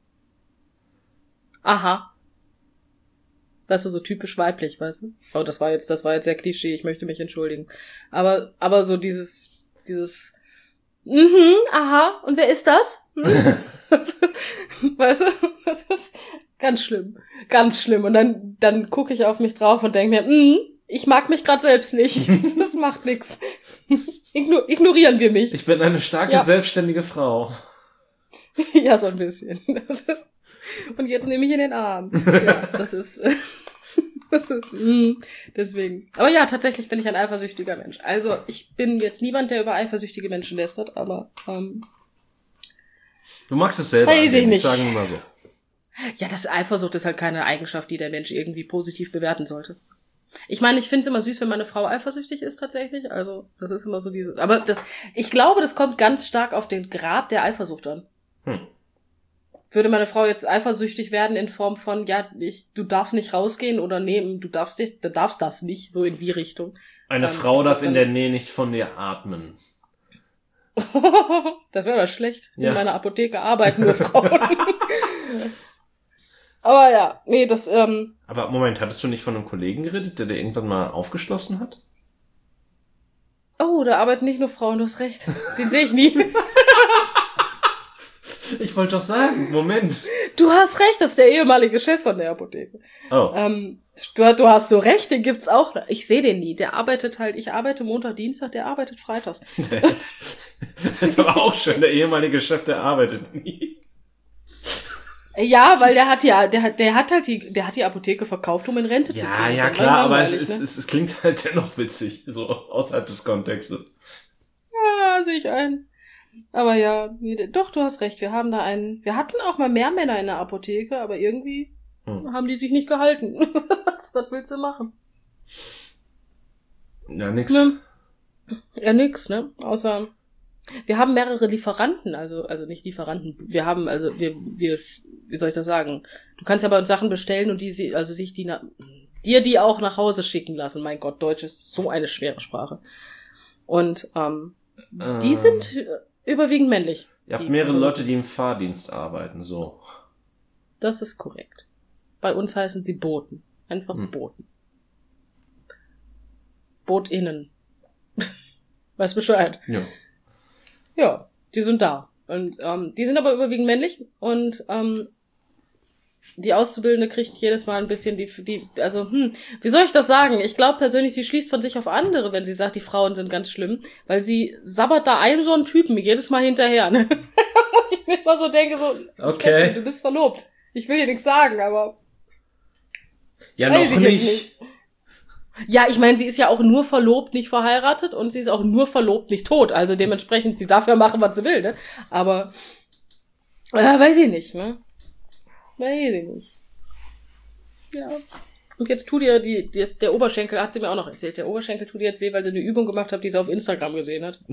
[SPEAKER 2] Aha. Weißt du, so typisch weiblich, weißt du? Oh, das war jetzt, das war jetzt sehr Klischee, ich möchte mich entschuldigen. Aber, aber so dieses, dieses, mhm, aha, und wer ist das? Hm? Weißt du? Das ist ganz schlimm. Ganz schlimm. Und dann, dann gucke ich auf mich drauf und denke mir, mm, ich mag mich gerade selbst nicht. Das macht nix. Ignor- ignorieren wir mich.
[SPEAKER 1] Ich bin eine starke, ja. selbstständige Frau.
[SPEAKER 2] Ja, so ein bisschen. Das ist, und jetzt nehme ich in den Arm. Ja, das ist, das ist, mm, deswegen. Aber ja, tatsächlich bin ich ein eifersüchtiger Mensch. Also, ich bin jetzt niemand, der über eifersüchtige Menschen lästert, aber, ähm,
[SPEAKER 1] du magst es selber.
[SPEAKER 2] Weiß ich nicht.
[SPEAKER 1] Sagen wir mal so.
[SPEAKER 2] Ja, das Eifersucht ist halt keine Eigenschaft, die der Mensch irgendwie positiv bewerten sollte. Ich meine, ich finde es immer süß, wenn meine Frau eifersüchtig ist tatsächlich. Also, das ist immer so diese. Aber das, ich glaube, das kommt ganz stark auf den Grad der Eifersucht an. Hm. Würde meine Frau jetzt eifersüchtig werden in Form von, ja, ich, du darfst nicht rausgehen oder nee, du darfst nicht, du darfst das nicht, so in die Richtung.
[SPEAKER 1] Eine ähm, Frau darf in der Nähe nicht von dir atmen.
[SPEAKER 2] Das wäre aber schlecht. Ja. In meiner Apotheke arbeiten nur Frauen. Aber ja, nee, das, ähm...
[SPEAKER 1] Aber Moment, hattest du nicht von einem Kollegen geredet, der dir irgendwann mal aufgeschlossen hat?
[SPEAKER 2] Oh, da arbeiten nicht nur Frauen, du hast recht. Den sehe ich nie.
[SPEAKER 1] Ich wollte doch sagen, Moment.
[SPEAKER 2] Du hast recht, das ist der ehemalige Chef von der Apotheke. Oh. Ähm, du, du hast so recht, den gibt's auch. Ich sehe den nie. Der arbeitet halt, ich arbeite Montag, Dienstag, der arbeitet freitags.
[SPEAKER 1] Das ist aber auch schön, der ehemalige Chef, der arbeitet nie.
[SPEAKER 2] Ja, weil der hat ja, der hat, der hat halt die, der hat die Apotheke verkauft, um in Rente
[SPEAKER 1] ja,
[SPEAKER 2] zu gehen.
[SPEAKER 1] Ja, ja, klar, aber es, es, ne? es, es klingt halt dennoch witzig, so außerhalb des Kontextes.
[SPEAKER 2] Ja, sehe ich ein. Aber ja, doch, du hast recht, wir haben da einen, wir hatten auch mal mehr Männer in der Apotheke, aber irgendwie hm. haben die sich nicht gehalten. Was willst du machen?
[SPEAKER 1] Ja, nix.
[SPEAKER 2] Ne? Ja, nix, ne? Außer, wir haben mehrere Lieferanten, also, also nicht Lieferanten, wir haben, also, wir, wir, wie soll ich das sagen? Du kannst ja bei uns Sachen bestellen und die, also sich die, na, dir die auch nach Hause schicken lassen. Mein Gott, Deutsch ist so eine schwere Sprache. Und, ähm, äh, die sind überwiegend männlich.
[SPEAKER 1] Ihr habt mehrere Leute, die im Fahrdienst arbeiten, so.
[SPEAKER 2] Das ist korrekt. Bei uns heißen sie Boten. Einfach hm. Boten. BootInnen. Weißt Bescheid.
[SPEAKER 1] Ja.
[SPEAKER 2] Ja, die sind da. Und ähm, die sind aber überwiegend männlich und ähm, die Auszubildende kriegt jedes Mal ein bisschen die, die also, hm, wie soll ich das sagen? Ich glaube persönlich, sie schließt von sich auf andere, wenn sie sagt, die Frauen sind ganz schlimm, weil sie sabbert da einem so einen Typen jedes Mal hinterher, ne? Ich mir immer so denke, so,
[SPEAKER 1] okay.
[SPEAKER 2] Schätze, du bist verlobt. Ich will dir nichts sagen, aber
[SPEAKER 1] ja, noch nicht.
[SPEAKER 2] nicht. Ja, ich meine, sie ist ja auch nur verlobt, nicht verheiratet und sie ist auch nur verlobt, nicht tot. Also dementsprechend, sie darf ja machen, was sie will, ne? Aber, äh, weiß ich nicht, ne? Weiß ich nicht. Ja. Und jetzt tut ihr die, die, der Oberschenkel, hat sie mir auch noch erzählt, der Oberschenkel tut ihr jetzt weh, weil sie eine Übung gemacht hat, die sie auf Instagram gesehen hat.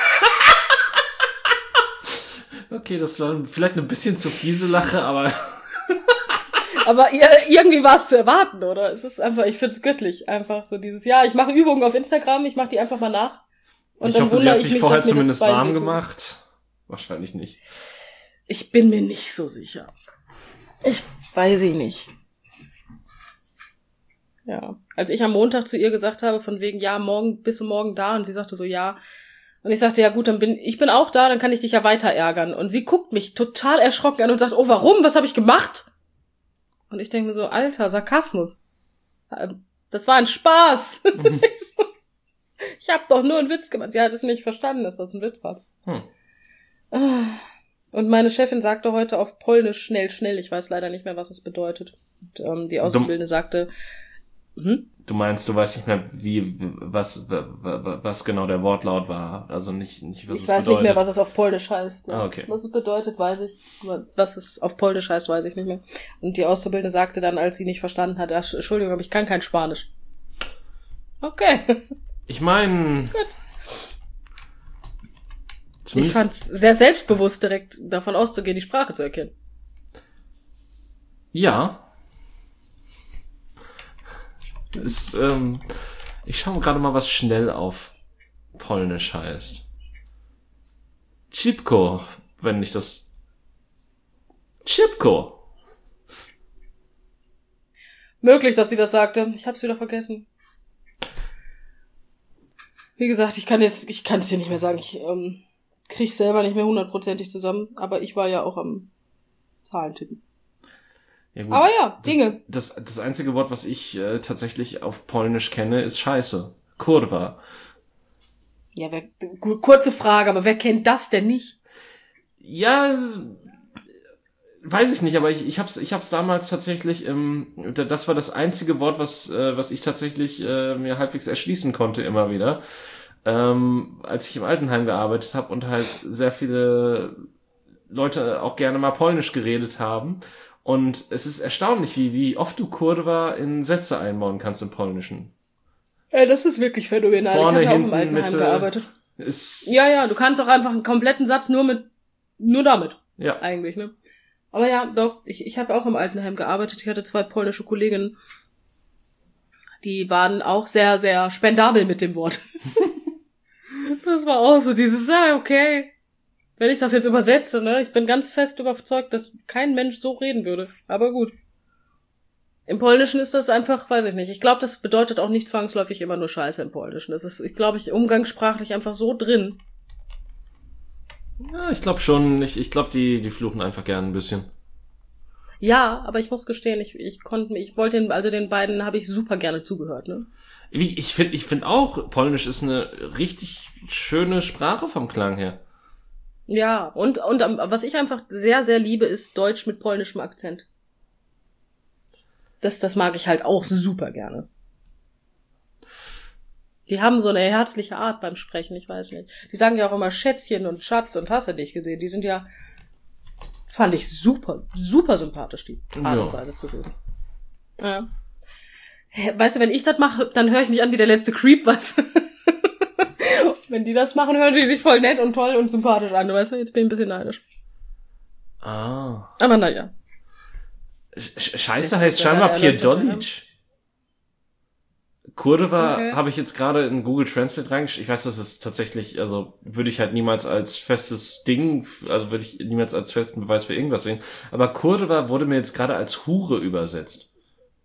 [SPEAKER 1] Okay, das war vielleicht eine bisschen zu fiese Lache, aber...
[SPEAKER 2] Aber ihr, irgendwie war es zu erwarten, oder? Es ist einfach, ich find's göttlich, einfach so dieses, ja, ich mache Übungen auf Instagram, ich mache die einfach mal nach. Und
[SPEAKER 1] ich
[SPEAKER 2] dann
[SPEAKER 1] hoffe, sie hat sich
[SPEAKER 2] mich,
[SPEAKER 1] vorher zumindest warm gemacht. Wahrscheinlich nicht.
[SPEAKER 2] Ich bin mir nicht so sicher. Ich weiß ich nicht. Ja, als ich am Montag zu ihr gesagt habe, von wegen, ja, morgen, bist du morgen da? Und sie sagte so, ja. Und ich sagte, ja gut, dann bin ich bin auch da, dann kann ich dich ja weiter ärgern. Und sie guckt mich total erschrocken an und sagt, oh, warum? Was habe ich gemacht? Und ich denke mir so, Alter, Sarkasmus. Das war ein Spaß. Mhm. Ich, so, ich habe doch nur einen Witz gemacht. Sie hat es nicht verstanden, dass das ein Witz war. Hm. Und meine Chefin sagte heute auf Polnisch schnell, schnell. Ich weiß leider nicht mehr, was das bedeutet. Und, ähm, die Auszubildende sagte, hm?
[SPEAKER 1] Du meinst, du weißt nicht mehr, wie, was, was genau der Wortlaut war. Also nicht, nicht was
[SPEAKER 2] ich
[SPEAKER 1] es bedeutet.
[SPEAKER 2] Ich weiß nicht mehr, was es auf Polnisch heißt. Ja.
[SPEAKER 1] Ah, okay.
[SPEAKER 2] Was es bedeutet, weiß ich. Aber was es auf Polnisch heißt, weiß ich nicht mehr. Und die Auszubildende sagte dann, als sie nicht verstanden hat, ach, Entschuldigung, aber ich kann kein Spanisch. Okay.
[SPEAKER 1] Ich meine...
[SPEAKER 2] Ich fand's sehr selbstbewusst, direkt davon auszugehen, die Sprache zu erkennen.
[SPEAKER 1] Ja. Es, ähm, ich schaue gerade mal, was schnell auf Polnisch heißt. Chipko, wenn ich das... Chipko.
[SPEAKER 2] Möglich, dass sie das sagte. Ich hab's wieder vergessen. Wie gesagt, ich kann jetzt, ich kann es dir nicht mehr sagen. Ich ähm, krieg's selber nicht mehr hundertprozentig zusammen. Aber ich war ja auch am Zahlentippen.
[SPEAKER 1] Ja, gut.
[SPEAKER 2] Aber ja, Dinge.
[SPEAKER 1] Das, das, das einzige Wort, was ich äh, tatsächlich auf Polnisch kenne, ist Scheiße. Kurwa.
[SPEAKER 2] Ja, wer, kurze Frage, aber wer kennt das denn nicht?
[SPEAKER 1] Ja, weiß ich nicht, aber ich, ich hab's, ich hab's damals tatsächlich, ähm, das war das einzige Wort, was, äh, was ich tatsächlich äh, mir halbwegs erschließen konnte immer wieder, ähm, als ich im Altenheim gearbeitet habe und halt sehr viele Leute auch gerne mal Polnisch geredet haben. Und es ist erstaunlich, wie, wie oft du Kurwa in Sätze einbauen kannst im Polnischen.
[SPEAKER 2] Ja, das ist wirklich phänomenal.
[SPEAKER 1] Vorne,
[SPEAKER 2] ich habe ja auch
[SPEAKER 1] hinten,
[SPEAKER 2] im Altenheim
[SPEAKER 1] Mitte
[SPEAKER 2] gearbeitet.
[SPEAKER 1] Ist
[SPEAKER 2] ja, ja, du kannst auch einfach einen kompletten Satz nur mit, nur damit.
[SPEAKER 1] Ja.
[SPEAKER 2] Eigentlich, ne? Aber ja, doch, ich, ich habe auch im Altenheim gearbeitet. Ich hatte zwei polnische Kolleginnen. Die waren auch sehr, sehr spendabel mit dem Wort. Das war auch so dieses, ah, okay. Wenn ich das jetzt übersetze, ne, ich bin ganz fest überzeugt, dass kein Mensch so reden würde. Aber gut. Im Polnischen ist das einfach, weiß ich nicht. Ich glaube, das bedeutet auch nicht zwangsläufig immer nur Scheiße im Polnischen. Das ist, ich glaube, ich umgangssprachlich einfach so drin.
[SPEAKER 1] Ja, ich glaube schon. Ich, ich glaube, die, die fluchen einfach gern ein bisschen.
[SPEAKER 2] Ja, aber ich muss gestehen, ich, ich konnte, ich wollte den, also den beiden habe ich super gerne zugehört, ne?
[SPEAKER 1] Ich finde, ich finde auch, Polnisch ist eine richtig schöne Sprache vom Klang her.
[SPEAKER 2] Ja, und, und was ich einfach sehr, sehr liebe, ist Deutsch mit polnischem Akzent. Das, das mag ich halt auch super gerne. Die haben so eine herzliche Art beim Sprechen, ich weiß nicht. Die sagen ja auch immer Schätzchen und Schatz und hast du dich gesehen. Die sind ja, fand ich super, super sympathisch, die Art und Weise zu reden. Ja. Weißt du, wenn ich das mache, dann höre ich mich an wie der letzte Creep, weißt du? Wenn die das machen, hören die sich voll nett und toll und sympathisch an. Weißt du, jetzt bin ich ein bisschen neidisch.
[SPEAKER 1] Ah.
[SPEAKER 2] Aber naja.
[SPEAKER 1] Sch- Scheiße heißt scheinbar Pierdolic. Kurva okay. Habe ich jetzt gerade in Google Translate reingeschrieben. Ich weiß, das ist tatsächlich, also würde ich halt niemals als festes Ding, also würde ich niemals als festen Beweis für irgendwas sehen. Aber Kurva wurde mir jetzt gerade als Hure übersetzt.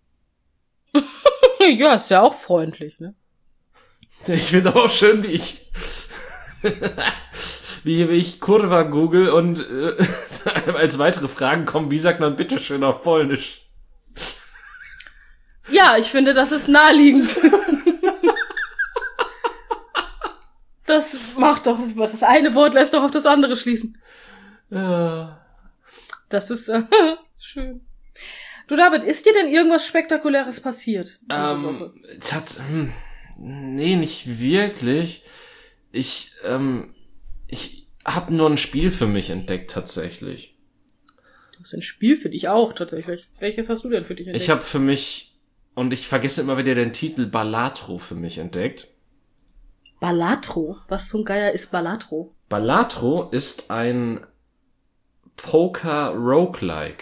[SPEAKER 2] Ja, ist ja auch freundlich, ne?
[SPEAKER 1] Ich finde aber auch schön, wie ich wie, wie ich Kurva google und äh, als weitere Fragen kommen, wie sagt man bitteschön auf Polnisch?
[SPEAKER 2] Ja, ich finde, das ist naheliegend. Das macht doch, das eine Wort lässt doch auf das andere schließen.
[SPEAKER 1] Ja.
[SPEAKER 2] Das ist äh, schön. Du, David, ist dir denn irgendwas Spektakuläres passiert?
[SPEAKER 1] Ähm, hat, hm, nee, nicht wirklich. Ich, ähm, ich hab nur ein Spiel für mich entdeckt, tatsächlich.
[SPEAKER 2] Das ist ein Spiel für dich auch, tatsächlich. Welches hast du denn für dich entdeckt?
[SPEAKER 1] Ich habe für mich, und ich vergesse immer wieder den Titel, Balatro für mich entdeckt.
[SPEAKER 2] Balatro? Was zum Geier ist Balatro?
[SPEAKER 1] Balatro ist ein Poker-Roguelike.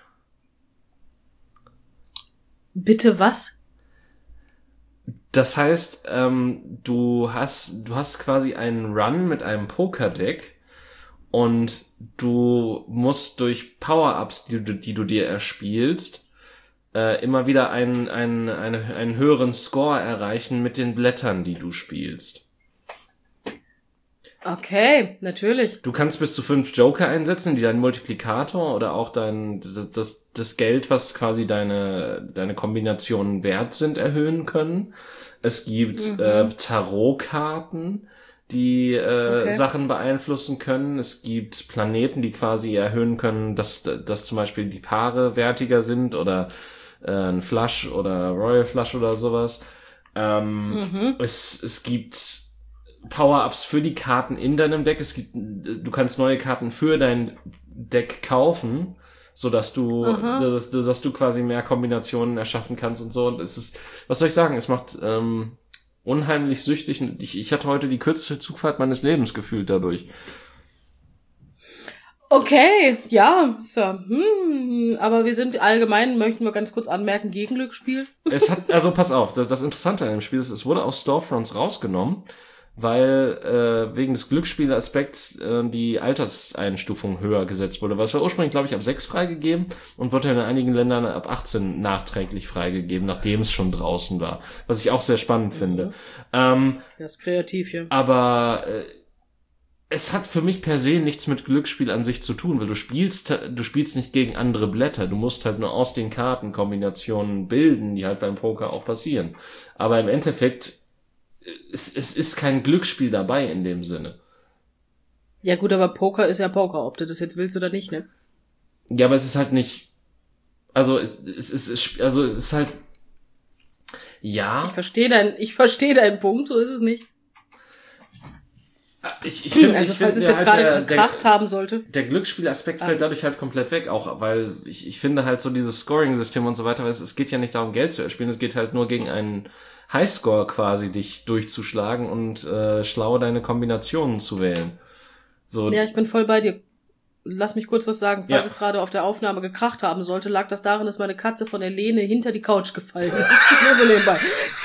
[SPEAKER 2] Bitte was?
[SPEAKER 1] Das heißt, ähm, du hast, du hast quasi einen Run mit einem Pokerdeck und du musst durch Power-Ups, die du, die du dir erspielst, äh, immer wieder einen, einen, eine, einen höheren Score erreichen mit den Blättern, die du spielst.
[SPEAKER 2] Okay, natürlich.
[SPEAKER 1] Du kannst bis zu fünf Joker einsetzen, die deinen Multiplikator oder auch dein, das, das, das Geld, was quasi deine, deine Kombinationen wert sind, erhöhen können. Es gibt, mhm. äh, Tarotkarten, die, äh, okay. Sachen beeinflussen können. Es gibt Planeten, die quasi erhöhen können, dass, dass zum Beispiel die Paare wertiger sind oder, äh, ein Flush oder Royal Flush oder sowas. Ähm, mhm. es, es gibt Power-Ups für die Karten in deinem Deck. Es gibt, du kannst neue Karten für dein Deck kaufen, so dass du, dass, dass du quasi mehr Kombinationen erschaffen kannst und so. Und es ist, was soll ich sagen? Es macht ähm, unheimlich süchtig. Ich, ich hatte heute die kürzeste Zugfahrt meines Lebens gefühlt dadurch.
[SPEAKER 2] Okay, ja, so, hm, aber wir sind allgemein, möchten wir ganz kurz anmerken, gegen Glücksspiel.
[SPEAKER 1] Es hat, also pass auf, das, das Interessante an dem Spiel ist, es wurde aus Storefronts rausgenommen, weil äh, wegen des Glücksspielaspekts äh, die Alterseinstufung höher gesetzt wurde. Was war ursprünglich, glaube ich, ab sechs freigegeben und wurde in einigen Ländern ab achtzehn nachträglich freigegeben, nachdem es schon draußen war. Was ich auch sehr spannend mhm. finde. Ähm,
[SPEAKER 2] das ist kreativ, ja.
[SPEAKER 1] Aber äh, es hat für mich per se nichts mit Glücksspiel an sich zu tun, weil du spielst, du spielst nicht gegen andere Blätter. Du musst halt nur aus den Karten Kombinationen bilden, die halt beim Poker auch passieren. Aber im Endeffekt Es, es ist kein Glücksspiel dabei in dem Sinne.
[SPEAKER 2] Ja gut, aber Poker ist ja Poker, ob du das jetzt willst oder nicht, ne?
[SPEAKER 1] Ja, aber es ist halt nicht, also es, es ist, also es ist halt, ja.
[SPEAKER 2] Ich verstehe dein, ich verstehe deinen Punkt, so ist es nicht.
[SPEAKER 1] Ich, ich finde,
[SPEAKER 2] also
[SPEAKER 1] ich
[SPEAKER 2] falls
[SPEAKER 1] find,
[SPEAKER 2] es jetzt
[SPEAKER 1] halt
[SPEAKER 2] gerade gekracht haben sollte.
[SPEAKER 1] Der Glücksspielaspekt ah. fällt dadurch halt komplett weg, auch weil ich, ich finde halt so dieses Scoring-System und so weiter, weil es, es geht ja nicht darum, Geld zu erspielen, es geht halt nur gegen einen Highscore quasi dich durchzuschlagen und äh, schlau deine Kombinationen zu wählen. So.
[SPEAKER 2] Ja, ich bin voll bei dir. Lass mich kurz was sagen. Falls
[SPEAKER 1] ja.
[SPEAKER 2] es gerade auf der Aufnahme gekracht haben sollte, lag das daran, dass meine Katze von der Lehne hinter die Couch gefallen ist. Nur so nebenbei.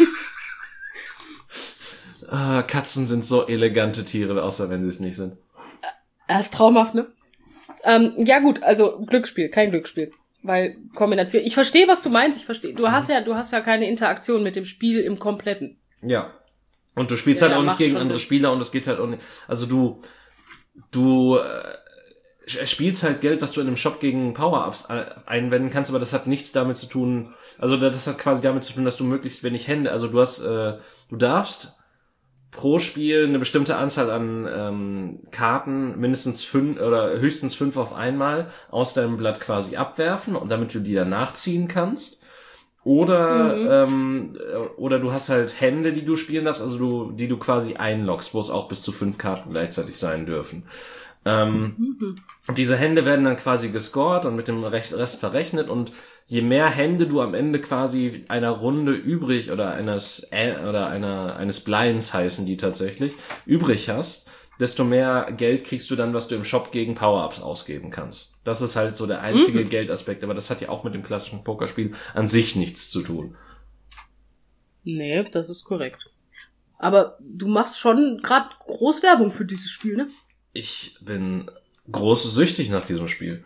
[SPEAKER 1] Ah, Katzen sind so elegante Tiere, außer wenn sie es nicht sind.
[SPEAKER 2] Er ist traumhaft, ne? Ähm, ja gut, also Glücksspiel, kein Glücksspiel. Weil Kombination, ich verstehe, was du meinst, ich verstehe. Du mhm. hast ja, du hast ja keine Interaktion mit dem Spiel im Kompletten.
[SPEAKER 1] Ja. Und du spielst
[SPEAKER 2] ja,
[SPEAKER 1] halt
[SPEAKER 2] ja,
[SPEAKER 1] auch nicht gegen andere
[SPEAKER 2] Sinn.
[SPEAKER 1] Spieler und es geht halt auch nicht, also du, du äh, spielst halt Geld, was du in einem Shop gegen Power-Ups einwenden kannst, aber das hat nichts damit zu tun, also das hat quasi damit zu tun, dass du möglichst wenig Hände, also du hast, äh, du darfst pro Spiel eine bestimmte Anzahl an ähm, Karten, mindestens fünf oder höchstens fünf auf einmal, aus deinem Blatt quasi abwerfen, und damit du die dann nachziehen kannst. Oder mhm. ähm, oder du hast halt Hände, die du spielen darfst, also du, die du quasi einloggst, wo es auch bis zu fünf Karten gleichzeitig sein dürfen. Ähm, mhm. Und diese Hände werden dann quasi gescored und mit dem Rest verrechnet, und je mehr Hände du am Ende quasi einer Runde übrig oder eines äh, oder einer eines Blinds heißen die tatsächlich übrig hast, desto mehr Geld kriegst du dann, was du im Shop gegen Power-Ups ausgeben kannst. Das ist halt so der einzige mhm. Geldaspekt, aber das hat ja auch mit dem klassischen Pokerspiel an sich nichts zu tun.
[SPEAKER 2] Nee, das ist korrekt. Aber du machst schon gerade groß Werbung für dieses Spiel, ne?
[SPEAKER 1] Ich bin groß süchtig nach diesem Spiel.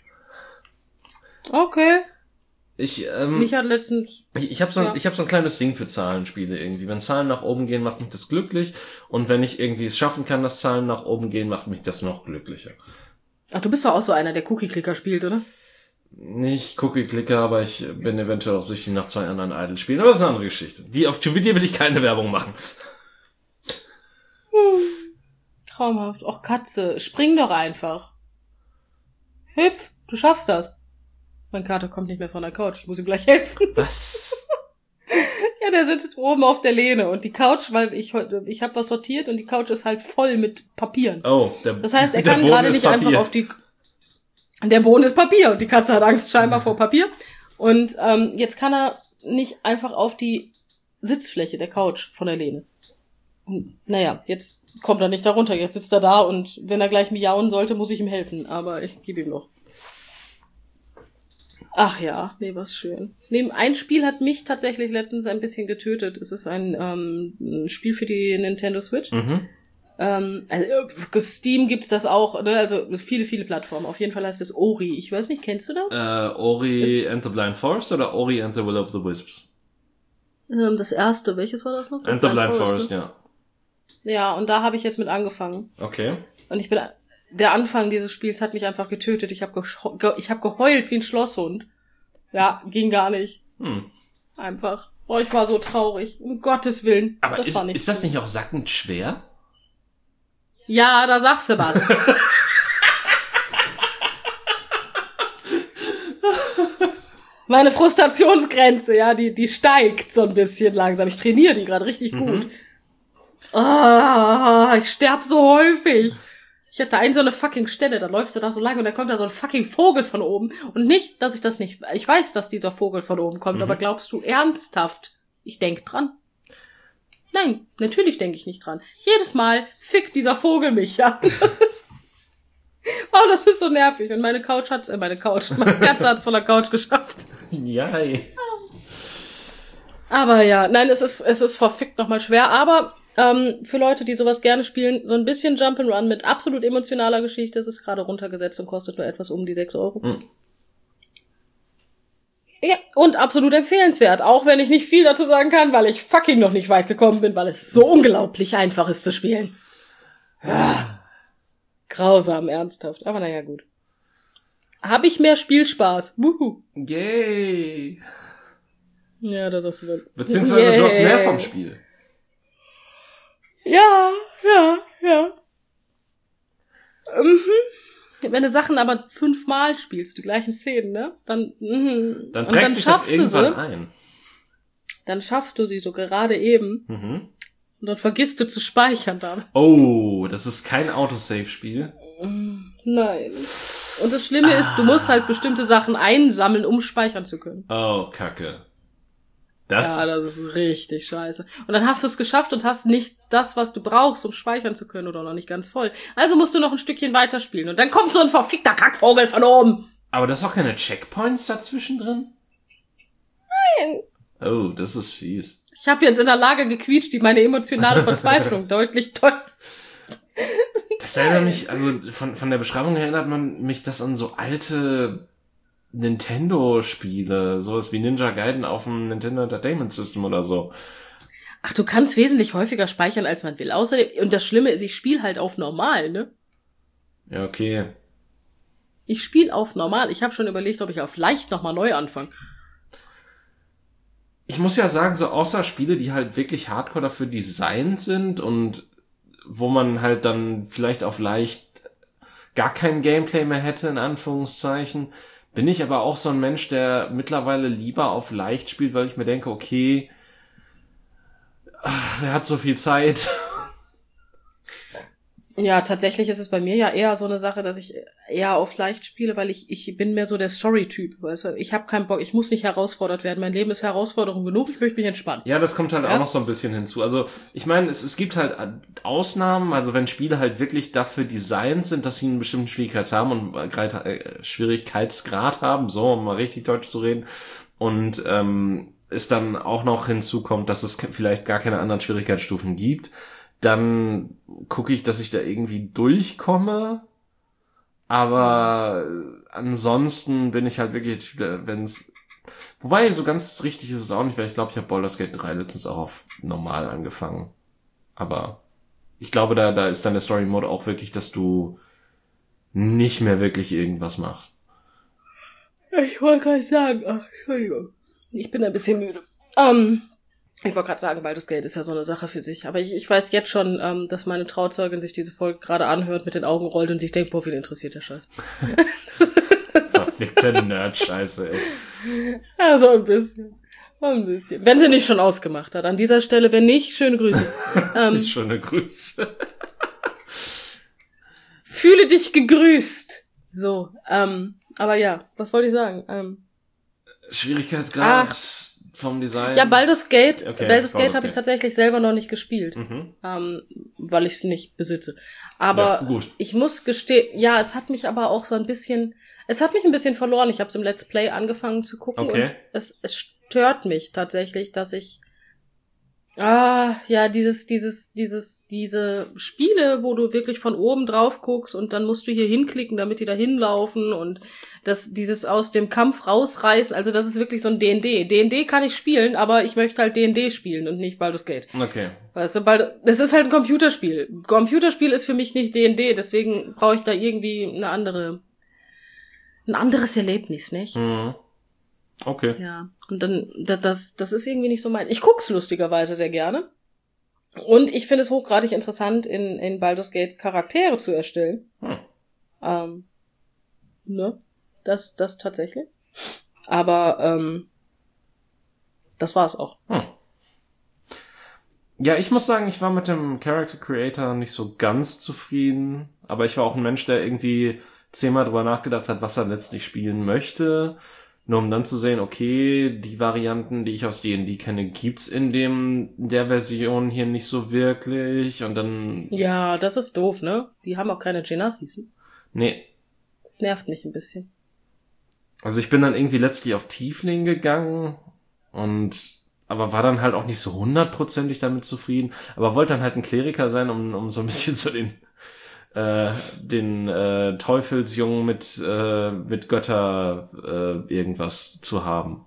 [SPEAKER 2] Okay.
[SPEAKER 1] Ich, ähm,
[SPEAKER 2] mich hat letztens...
[SPEAKER 1] Ich, ich habe so, ja. ich hab so ein kleines Ding für Zahlenspiele irgendwie. Wenn Zahlen nach oben gehen, macht mich das glücklich. Und wenn ich irgendwie es schaffen kann, dass Zahlen nach oben gehen, macht mich das noch glücklicher.
[SPEAKER 2] Ach, du bist doch auch so einer, der Cookie-Clicker spielt, oder?
[SPEAKER 1] Nicht Cookie-Clicker, aber ich bin eventuell auch süchtig nach zwei anderen Idle-Spielen. Aber das ist eine andere Geschichte. Die, auf die will ich keine Werbung machen.
[SPEAKER 2] Hm. Traumhaft. Och, Katze, spring doch einfach. Hüpf, du schaffst das. Mein Kater kommt nicht mehr von der Couch, ich muss ihm gleich helfen.
[SPEAKER 1] Was?
[SPEAKER 2] Ja, der sitzt oben auf der Lehne und die Couch, weil ich heute, ich habe was sortiert und die Couch ist halt voll mit Papieren.
[SPEAKER 1] Oh, der
[SPEAKER 2] Das heißt, er kann gerade nicht Papier. einfach auf die... Der Boden ist Papier und die Katze hat Angst scheinbar vor Papier. Und ähm, jetzt kann er nicht einfach auf die Sitzfläche der Couch von der Lehne. Und, naja, jetzt kommt er nicht da runter, jetzt sitzt er da und wenn er gleich miauen sollte, muss ich ihm helfen. Aber ich gebe ihm noch. Ach ja, nee, was schön. Neben ein Spiel hat mich tatsächlich letztens ein bisschen getötet. Es ist ein, ähm, ein Spiel für die Nintendo Switch. Mhm. Ähm, also für Steam gibt's das auch, ne? Also viele, viele Plattformen. Auf jeden Fall heißt es Ori. Ich weiß nicht, kennst du das?
[SPEAKER 1] Äh, Ori ist, and the Blind Forest oder Ori and the Will of the Wisps?
[SPEAKER 2] Ähm, das erste, welches war das noch?
[SPEAKER 1] And the Blind, Blind Forest, Forest ne? ja.
[SPEAKER 2] Ja, und da habe ich jetzt mit angefangen.
[SPEAKER 1] Okay.
[SPEAKER 2] Und ich bin, der Anfang dieses Spiels hat mich einfach getötet. Ich habe ge- ich hab geheult wie ein Schlosshund. Ja, ging gar nicht. Hm. Einfach. Oh, ich war so traurig. Um Gottes Willen.
[SPEAKER 1] Aber
[SPEAKER 2] das
[SPEAKER 1] ist,
[SPEAKER 2] war nicht
[SPEAKER 1] ist das nicht auch sackend schwer?
[SPEAKER 2] Ja, da sagst du was. Meine Frustrationsgrenze, ja, die, die steigt so ein bisschen langsam. Ich trainiere die gerade richtig gut. Mhm. Ah, ich sterb so häufig. Ich hab da eine so eine fucking Stelle, da läufst du da so lang und dann kommt da so ein fucking Vogel von oben. Und nicht, dass ich das nicht... Ich weiß, dass dieser Vogel von oben kommt, mhm. aber glaubst du ernsthaft, ich denk dran? Nein, natürlich denke ich nicht dran. Jedes Mal fickt dieser Vogel mich, ja. Das ist, oh, das ist so nervig. Und meine Couch hat's... Äh, meine Couch, meine Katze hat's von der Couch geschafft.
[SPEAKER 1] Ja.
[SPEAKER 2] Aber ja, nein, es ist, es ist verfickt nochmal schwer, aber... Ähm, für Leute, die sowas gerne spielen, so ein bisschen Jump'n'Run mit absolut emotionaler Geschichte, es ist gerade runtergesetzt und kostet nur etwas um die sechs Euro. Mhm. Ja, und absolut empfehlenswert, auch wenn ich nicht viel dazu sagen kann, weil ich fucking noch nicht weit gekommen bin, weil es so unglaublich einfach ist zu spielen. Ah, grausam, ernsthaft, aber naja, gut. Hab ich mehr Spielspaß? Wuhu.
[SPEAKER 1] Yay!
[SPEAKER 2] Ja, das ist so.
[SPEAKER 1] Beziehungsweise Yay. Du hast mehr vom Spiel.
[SPEAKER 2] Ja, ja, ja. Mhm. Wenn du Sachen aber fünfmal spielst, die gleichen Szenen, ne? Dann, mhm.
[SPEAKER 1] Dann prägt dann sich das irgendwann ein.
[SPEAKER 2] Dann schaffst du sie so gerade eben. Mhm. Und dann vergisst du zu speichern dann.
[SPEAKER 1] Oh, das ist kein Autosave-Spiel.
[SPEAKER 2] Nein. Und das Schlimme ah. ist, du musst halt bestimmte Sachen einsammeln, um speichern zu können.
[SPEAKER 1] Oh, Kacke. Das?
[SPEAKER 2] Ja, das ist richtig scheiße. Und dann hast du es geschafft und hast nicht das, was du brauchst, um speichern zu können oder noch nicht ganz voll. Also musst du noch ein Stückchen weiterspielen. Und dann kommt so ein verfickter Kackvogel von oben.
[SPEAKER 1] Aber da ist auch keine Checkpoints dazwischen drin?
[SPEAKER 2] Nein.
[SPEAKER 1] Oh, das ist fies.
[SPEAKER 2] Ich habe jetzt in der Lage gequietscht, die meine emotionale Verzweiflung deutlich toll.
[SPEAKER 1] Das erinnert mich, also von, von der Beschreibung her erinnert man mich das an so alte Nintendo-Spiele, sowas wie Ninja Gaiden auf dem Nintendo Entertainment System oder so.
[SPEAKER 2] Ach, du kannst wesentlich häufiger speichern, als man will. Außerdem, und das Schlimme ist, ich spiele halt auf normal, ne?
[SPEAKER 1] Ja, okay.
[SPEAKER 2] Ich spiele auf normal. Ich habe schon überlegt, ob ich auf leicht nochmal neu anfange.
[SPEAKER 1] ich muss ja sagen, so außer Spiele, die halt wirklich hardcore dafür designt sind und wo man halt dann vielleicht auf leicht gar kein Gameplay mehr hätte, in Anführungszeichen, bin ich aber auch so ein Mensch, der mittlerweile lieber auf leicht spielt, weil ich mir denke, okay, ach, wer hat so viel Zeit?
[SPEAKER 2] Ja, tatsächlich ist es bei mir ja eher so eine Sache, dass ich eher auf leicht spiele, weil ich ich bin mehr so der Story-Typ, weißt du? Ich habe keinen Bock, ich muss nicht herausfordert werden. Mein Leben ist Herausforderung genug, ich möchte mich entspannen.
[SPEAKER 1] Ja, das kommt halt ja? auch noch so ein bisschen hinzu. Also ich meine, es, es gibt halt Ausnahmen, also wenn Spiele halt wirklich dafür designt sind, dass sie einen bestimmten Schwierigkeits haben und äh, Schwierigkeitsgrad haben, so, um mal richtig Deutsch zu reden, und ähm, es dann auch noch hinzukommt, dass es vielleicht gar keine anderen Schwierigkeitsstufen gibt, dann gucke ich, dass ich da irgendwie durchkomme. Aber ansonsten bin ich halt wirklich, wenn es... Wobei, so ganz richtig ist es auch nicht, weil ich glaube, ich habe Baldur's Gate drei letztens auch auf normal angefangen. Aber ich glaube, da, da ist dann der Story-Mode auch wirklich, dass du nicht mehr wirklich irgendwas machst.
[SPEAKER 2] Ich wollte gerade sagen, ach, Entschuldigung, ich bin ein bisschen müde. Ähm... Ich wollte gerade sagen, Baldur's Gate ist ja so eine Sache für sich. Aber ich, ich weiß jetzt schon, ähm, dass meine Trauzeugin sich diese Folge gerade anhört, mit den Augen rollt und sich denkt, boah, wen interessiert der Scheiß.
[SPEAKER 1] Verfickte Nerd-Scheiße, ey.
[SPEAKER 2] Ja, so ein bisschen. So ein bisschen. Wenn sie nicht schon ausgemacht hat. An dieser Stelle, wenn nicht, schöne Grüße. ähm,
[SPEAKER 1] schöne Grüße.
[SPEAKER 2] Fühle dich gegrüßt. So, ähm, aber ja, was wollte ich sagen? Ähm,
[SPEAKER 1] Schwierigkeitsgrad. Ach. Vom Design.
[SPEAKER 2] Ja, Baldur's Gate,
[SPEAKER 1] okay,
[SPEAKER 2] Baldur's Gate habe ich tatsächlich selber noch nicht gespielt, mhm. ähm, weil ich es nicht besitze. Aber ja, ich muss gestehen, ja, es hat mich aber auch so ein bisschen, es hat mich ein bisschen verloren. Ich habe es im Let's Play angefangen zu gucken
[SPEAKER 1] okay.
[SPEAKER 2] und es, es stört mich tatsächlich, dass ich Ah, ja, dieses, dieses, dieses, diese Spiele, wo du wirklich von oben drauf guckst und dann musst du hier hinklicken, damit die da hinlaufen und das, dieses aus dem Kampf rausreißen, also das ist wirklich so ein D und D. D und D kann ich spielen, aber ich möchte halt D und D spielen und nicht Baldur's Gate.
[SPEAKER 1] Okay.
[SPEAKER 2] Weißt du, bald, es ist halt ein Computerspiel. Computerspiel ist für mich nicht D und D, deswegen brauche ich da irgendwie eine andere, ein anderes Erlebnis, nicht?
[SPEAKER 1] Mhm. Okay.
[SPEAKER 2] Ja, und dann, das, das, das ist irgendwie nicht so mein... Ich guck's lustigerweise sehr gerne. Und ich finde es hochgradig interessant, in, in Baldur's Gate Charaktere zu erstellen.
[SPEAKER 1] Hm.
[SPEAKER 2] Ähm, ne? Das, das tatsächlich. Aber, ähm, das war's auch.
[SPEAKER 1] Hm. Ja, ich muss sagen, ich war mit dem Character Creator nicht so ganz zufrieden. Aber ich war auch ein Mensch, der irgendwie zehnmal drüber nachgedacht hat, was er letztlich spielen möchte. Nur um dann zu sehen, okay, die Varianten, die ich aus D und D kenne, gibt's in dem, in der Version hier nicht so wirklich und dann...
[SPEAKER 2] Ja, das ist doof, ne? Die haben auch keine Genassis.
[SPEAKER 1] Nee.
[SPEAKER 2] Das nervt mich ein bisschen.
[SPEAKER 1] Also ich bin dann irgendwie letztlich auf Tiefling gegangen und, aber war dann halt auch nicht so hundertprozentig damit zufrieden, aber wollte dann halt ein Kleriker sein, um, um so ein bisschen zu den... Äh, den äh, Teufelsjungen mit äh, mit Götter äh, irgendwas zu haben.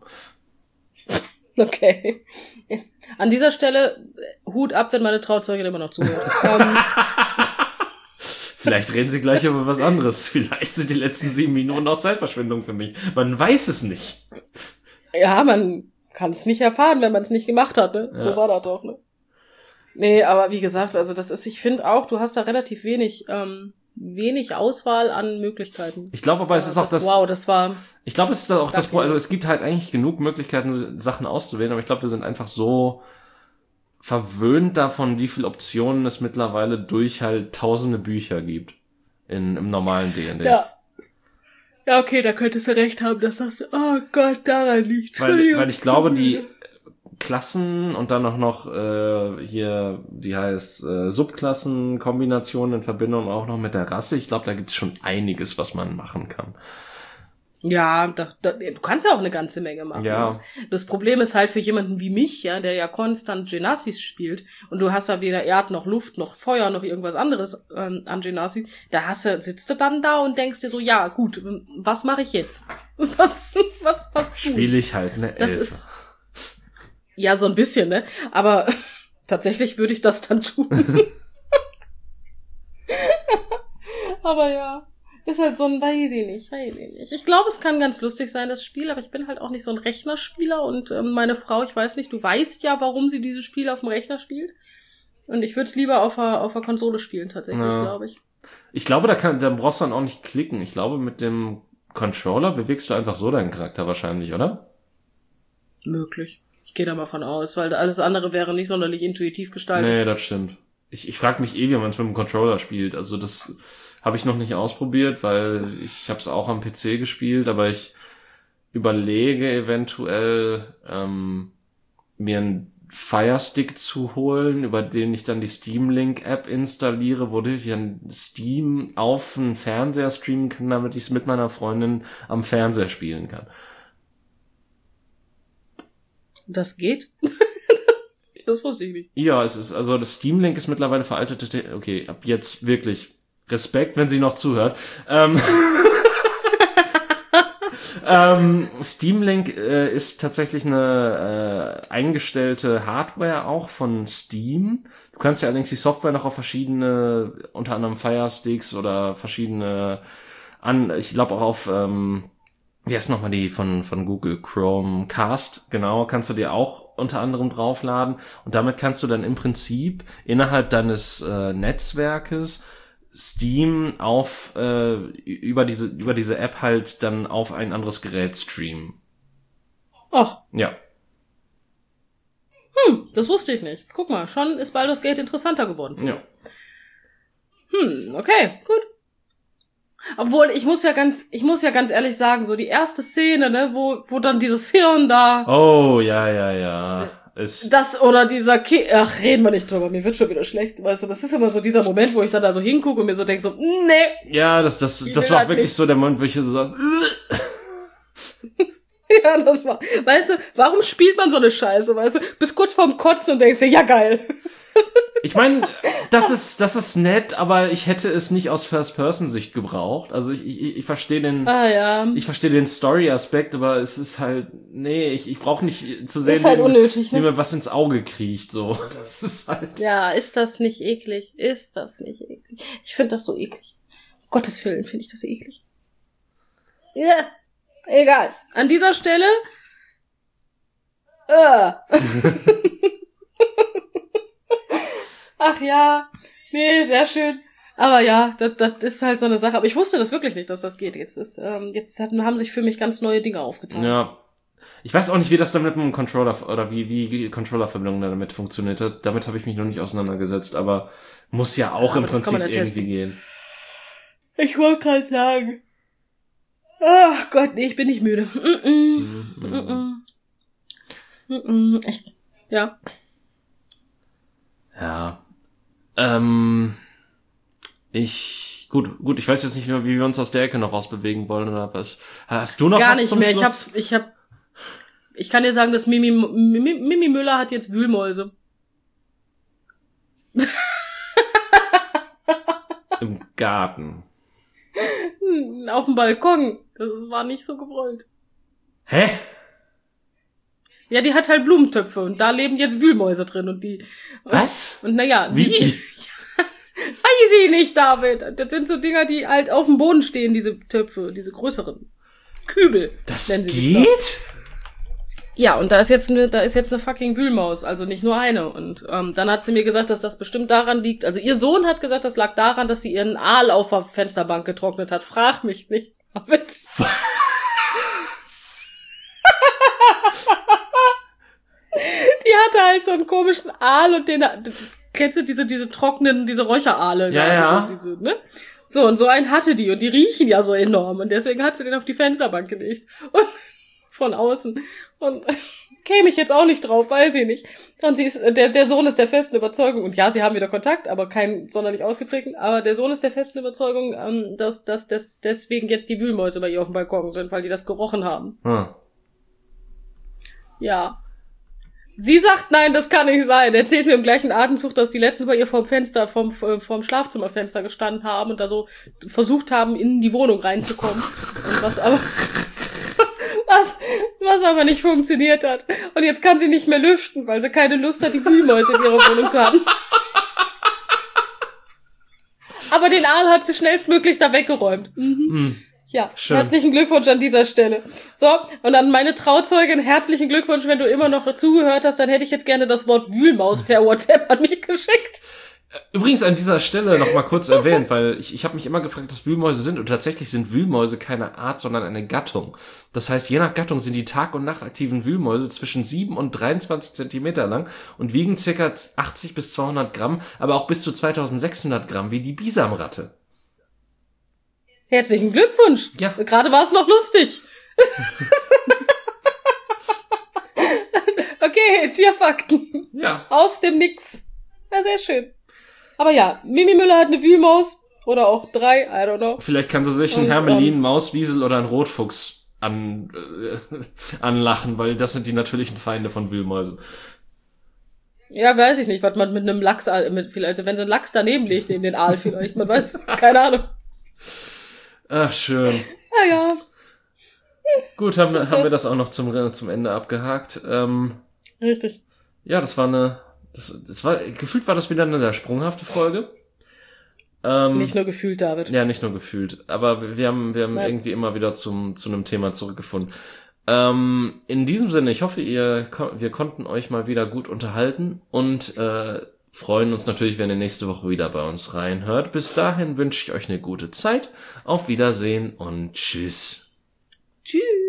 [SPEAKER 2] Okay. An dieser Stelle Hut ab, wenn meine Trauzeugin immer noch zuhört. um.
[SPEAKER 1] Vielleicht reden sie gleich über was anderes. Vielleicht sind die letzten sieben Minuten auch Zeitverschwendung für mich. Man weiß es nicht.
[SPEAKER 2] Ja, man kann es nicht erfahren, wenn man es nicht gemacht hat, ne? Ja. So war das doch, ne? Nee, aber wie gesagt, also das ist, ich finde auch, du hast da relativ wenig, ähm, wenig Auswahl an Möglichkeiten.
[SPEAKER 1] Ich glaube aber, es ist auch das,
[SPEAKER 2] wow, das war,
[SPEAKER 1] ich glaube, es ist auch das, also es gibt halt eigentlich genug Möglichkeiten, Sachen auszuwählen, aber ich glaube, wir sind einfach so verwöhnt davon, wie viele Optionen es mittlerweile durch halt tausende Bücher gibt in, im normalen D und D.
[SPEAKER 2] Ja. Ja, okay, da könntest du recht haben, dass das, oh Gott, daran liegt.
[SPEAKER 1] Weil, weil ich glaube, die Klassen und dann auch noch äh, hier, die heißt äh, Subklassen, Kombinationen in Verbindung auch noch mit der Rasse. Ich glaube, da gibt's schon einiges, was man machen kann.
[SPEAKER 2] Ja, da, da, du kannst ja auch eine ganze Menge machen.
[SPEAKER 1] Ja.
[SPEAKER 2] Das Problem ist halt für jemanden wie mich, ja, der ja konstant Genassis spielt und du hast da weder Erd noch Luft noch Feuer noch irgendwas anderes ähm, an Genassis, da hast du, sitzt du dann da und denkst dir so, ja gut, was mache ich jetzt? Was, was, was tue ich?
[SPEAKER 1] Spiele ich halt eine Elfe.
[SPEAKER 2] Das ist ja, so ein bisschen, ne? Aber tatsächlich würde ich das dann tun. Aber ja. Ist halt so ein, weiß ich nicht, weiß ich nicht. Ich glaube, es kann ganz lustig sein, das Spiel, aber ich bin halt auch nicht so ein Rechnerspieler und ähm, meine Frau, ich weiß nicht, du weißt ja, warum sie dieses Spiel auf dem Rechner spielt. Und ich würde es lieber auf der, auf der Konsole spielen, tatsächlich, ja. glaube ich.
[SPEAKER 1] Ich glaube, da, kann, da brauchst du dann auch nicht klicken. Ich glaube, mit dem Controller bewegst du einfach so deinen Charakter wahrscheinlich, oder?
[SPEAKER 2] Möglich. Ich gehe da mal von aus, weil alles andere wäre nicht sonderlich intuitiv gestaltet.
[SPEAKER 1] Nee, das stimmt. Ich, ich frage mich eh, wie man es mit dem Controller spielt. Also das habe ich noch nicht ausprobiert, weil ich habe es auch am P C gespielt, aber ich überlege eventuell ähm, mir einen Fire Stick zu holen, über den ich dann die Steam Link App installiere, wodurch ich dann Steam auf einen Fernseher streamen kann, damit ich es mit meiner Freundin am Fernseher spielen kann.
[SPEAKER 2] Das geht? Das wusste ich nicht.
[SPEAKER 1] Ja, es ist, also das Steam Link ist mittlerweile veraltet. Okay, ab jetzt wirklich Respekt, wenn sie noch zuhört. Ähm, ähm, Steam Link äh, ist tatsächlich eine äh, eingestellte Hardware auch von Steam. Du kannst ja allerdings die Software noch auf verschiedene, unter anderem Fire Sticks oder verschiedene an, ich glaube auch auf ähm, wie heißt nochmal die von von Google Chromecast, genau, kannst du dir auch unter anderem draufladen und damit kannst du dann im Prinzip innerhalb deines äh, Netzwerkes Steam auf äh, über diese über diese App halt dann auf ein anderes Gerät streamen.
[SPEAKER 2] Ach.
[SPEAKER 1] Ja.
[SPEAKER 2] Hm, das wusste ich nicht. Guck mal, schon ist Baldur's Gate interessanter geworden.
[SPEAKER 1] Ja.
[SPEAKER 2] Hm, okay, gut. Obwohl, ich muss ja ganz, ich muss ja ganz ehrlich sagen, so die erste Szene, ne, wo, wo dann dieses Hirn da.
[SPEAKER 1] Oh, ja, ja, ja. Ist
[SPEAKER 2] das oder dieser Ki- Ach, reden wir nicht drüber, mir wird schon wieder schlecht, weißt du, das ist immer so dieser Moment, wo ich dann da so hingucke und mir so denke so, nee.
[SPEAKER 1] Ja, das, das, das war halt wirklich nicht. So der Moment, wo ich so sag,
[SPEAKER 2] ja, das war, weißt du, warum spielt man so eine Scheiße, weißt du, bis kurz vorm Kotzen und denkst dir, ja geil.
[SPEAKER 1] Ich meine, das ist das ist nett, aber ich hätte es nicht aus First-Person-Sicht gebraucht. Also ich ich, ich verstehe den
[SPEAKER 2] ah, ja.
[SPEAKER 1] ich verstehe den Story-Aspekt, aber es ist halt nee, ich ich brauche nicht zu sehen,
[SPEAKER 2] ist halt unnötig,
[SPEAKER 1] wie
[SPEAKER 2] ne?
[SPEAKER 1] mir was ins Auge kriecht so. Das ist halt
[SPEAKER 2] ja, ist das nicht eklig? Ist das nicht eklig? Ich finde das so eklig. Um Gottes Willen finde ich das eklig. Ja, egal. An dieser Stelle äh. Ach ja, nee, sehr schön. Aber ja, das, das ist halt so eine Sache. Aber ich wusste das wirklich nicht, dass das geht. Jetzt ist, ähm, jetzt hatten, haben sich für mich ganz neue Dinge aufgetan.
[SPEAKER 1] Ja. Ich weiß auch nicht, wie das dann mit dem Controller oder wie wie Controller-Verbindung damit funktioniert hat. Damit habe ich mich noch nicht auseinandergesetzt, aber muss ja auch ja, im Prinzip ja irgendwie testen. Gehen.
[SPEAKER 2] Ich wollte gerade sagen. Ach Gott, nee, ich bin nicht müde. Mm-mm. Mm-mm. Mm-mm. Mm-mm. Ich, ja.
[SPEAKER 1] Ja. Ähm, ich, gut, gut, ich weiß jetzt nicht mehr, wie wir uns aus der Ecke noch rausbewegen wollen oder was. Hast du noch
[SPEAKER 2] Gar
[SPEAKER 1] was
[SPEAKER 2] nicht
[SPEAKER 1] zum
[SPEAKER 2] mehr.
[SPEAKER 1] Schluss?
[SPEAKER 2] Ich hab's, ich hab, ich kann dir sagen, dass Mimi, Mimi, Mimi Müller hat jetzt Wühlmäuse.
[SPEAKER 1] Im Garten.
[SPEAKER 2] Auf dem Balkon. Das war nicht so gewollt.
[SPEAKER 1] Hä?
[SPEAKER 2] Ja, die hat halt Blumentöpfe und da leben jetzt Wühlmäuse drin und die...
[SPEAKER 1] Was?
[SPEAKER 2] Und naja...
[SPEAKER 1] Wie?
[SPEAKER 2] Die, ja, weiß ich nicht, David. Das sind so Dinger, die halt auf dem Boden stehen, diese Töpfe, diese größeren Kübel.
[SPEAKER 1] Das geht?
[SPEAKER 2] Ja, und da ist jetzt eine, da ist jetzt eine fucking Wühlmaus, also nicht nur eine. Und ähm, dann hat sie mir gesagt, dass das bestimmt daran liegt, also ihr Sohn hat gesagt, das lag daran, dass sie ihren Aal auf der Fensterbank getrocknet hat. Frag mich nicht, David. Die hatte halt so einen komischen Aal und den, kennst du diese, diese trockenen, diese Räucheraale?
[SPEAKER 1] Ja, ja.
[SPEAKER 2] Diese, diese, ne? So, und so einen hatte die und die riechen ja so enorm und deswegen hat sie den auf die Fensterbank gelegt. Und von außen. Und käme ich jetzt auch nicht drauf, weiß ich nicht. Und sie ist, der, der Sohn ist der festen Überzeugung, und ja, sie haben wieder Kontakt, aber kein sonderlich ausgeprägten, aber der Sohn ist der festen Überzeugung, ähm, dass, dass, dass deswegen jetzt die Wühlmäuse bei ihr auf dem Balkon sind, weil die das gerochen haben.
[SPEAKER 1] Hm.
[SPEAKER 2] Ja. Sie sagt, nein, das kann nicht sein. Erzählt mir im gleichen Atemzug, dass die letztens bei ihr vorm Fenster, vorm, vorm Schlafzimmerfenster gestanden haben und da so versucht haben, in die Wohnung reinzukommen. Und was aber, was, was aber nicht funktioniert hat. Und jetzt kann sie nicht mehr lüften, weil sie keine Lust hat, die Wühlmäuse in ihrer Wohnung zu haben. Aber den Aal hat sie schnellstmöglich da weggeräumt. Mhm. Mm. Ja, schön. Herzlichen Glückwunsch an dieser Stelle. So, und an meine Trauzeugin, herzlichen Glückwunsch, wenn du immer noch dazugehört hast, dann hätte ich jetzt gerne das Wort Wühlmaus per WhatsApp an mich geschickt.
[SPEAKER 1] Übrigens an dieser Stelle noch mal kurz erwähnt, weil ich, ich habe mich immer gefragt, was Wühlmäuse sind, und tatsächlich sind Wühlmäuse keine Art, sondern eine Gattung. Das heißt, je nach Gattung sind die tag- und nachtaktiven Wühlmäuse zwischen sieben und dreiundzwanzig Zentimeter lang und wiegen circa achtzig bis zweihundert Gramm, aber auch bis zu zweitausendsechshundert Gramm, wie die Bisamratte.
[SPEAKER 2] Herzlichen Glückwunsch.
[SPEAKER 1] Ja.
[SPEAKER 2] Gerade war es noch lustig. Okay, Tierfakten.
[SPEAKER 1] Ja.
[SPEAKER 2] Aus dem Nix. Ja, sehr schön. Aber ja, Mimi Müller hat eine Wühlmaus. Oder auch drei, I don't know.
[SPEAKER 1] Vielleicht kann sie sich einen Hermelin, einen Mauswiesel oder einen Rotfuchs an, äh, anlachen, weil das sind die natürlichen Feinde von Wühlmäusen.
[SPEAKER 2] Ja, weiß ich nicht, was man mit einem Lachs, mit, also wenn so ein Lachs daneben liegt, neben den Aal vielleicht, man weiß, keine Ahnung.
[SPEAKER 1] Ach, schön.
[SPEAKER 2] Ja, ja.
[SPEAKER 1] Gut, haben, haben wir das auch noch zum, zum Ende abgehakt. Ähm,
[SPEAKER 2] Richtig.
[SPEAKER 1] Ja, das war eine, das, das war, gefühlt war das wieder eine sehr sprunghafte Folge. Ähm,
[SPEAKER 2] nicht nur gefühlt, David.
[SPEAKER 1] Ja, nicht nur gefühlt. Aber wir haben, wir haben Nein. irgendwie immer wieder zum, zu einem Thema zurückgefunden. Ähm, in diesem Sinne, ich hoffe, ihr, wir konnten euch mal wieder gut unterhalten und, äh, freuen uns natürlich, wenn ihr nächste Woche wieder bei uns reinhört. Bis dahin wünsche ich euch eine gute Zeit. Auf Wiedersehen und tschüss.
[SPEAKER 2] Tschüss.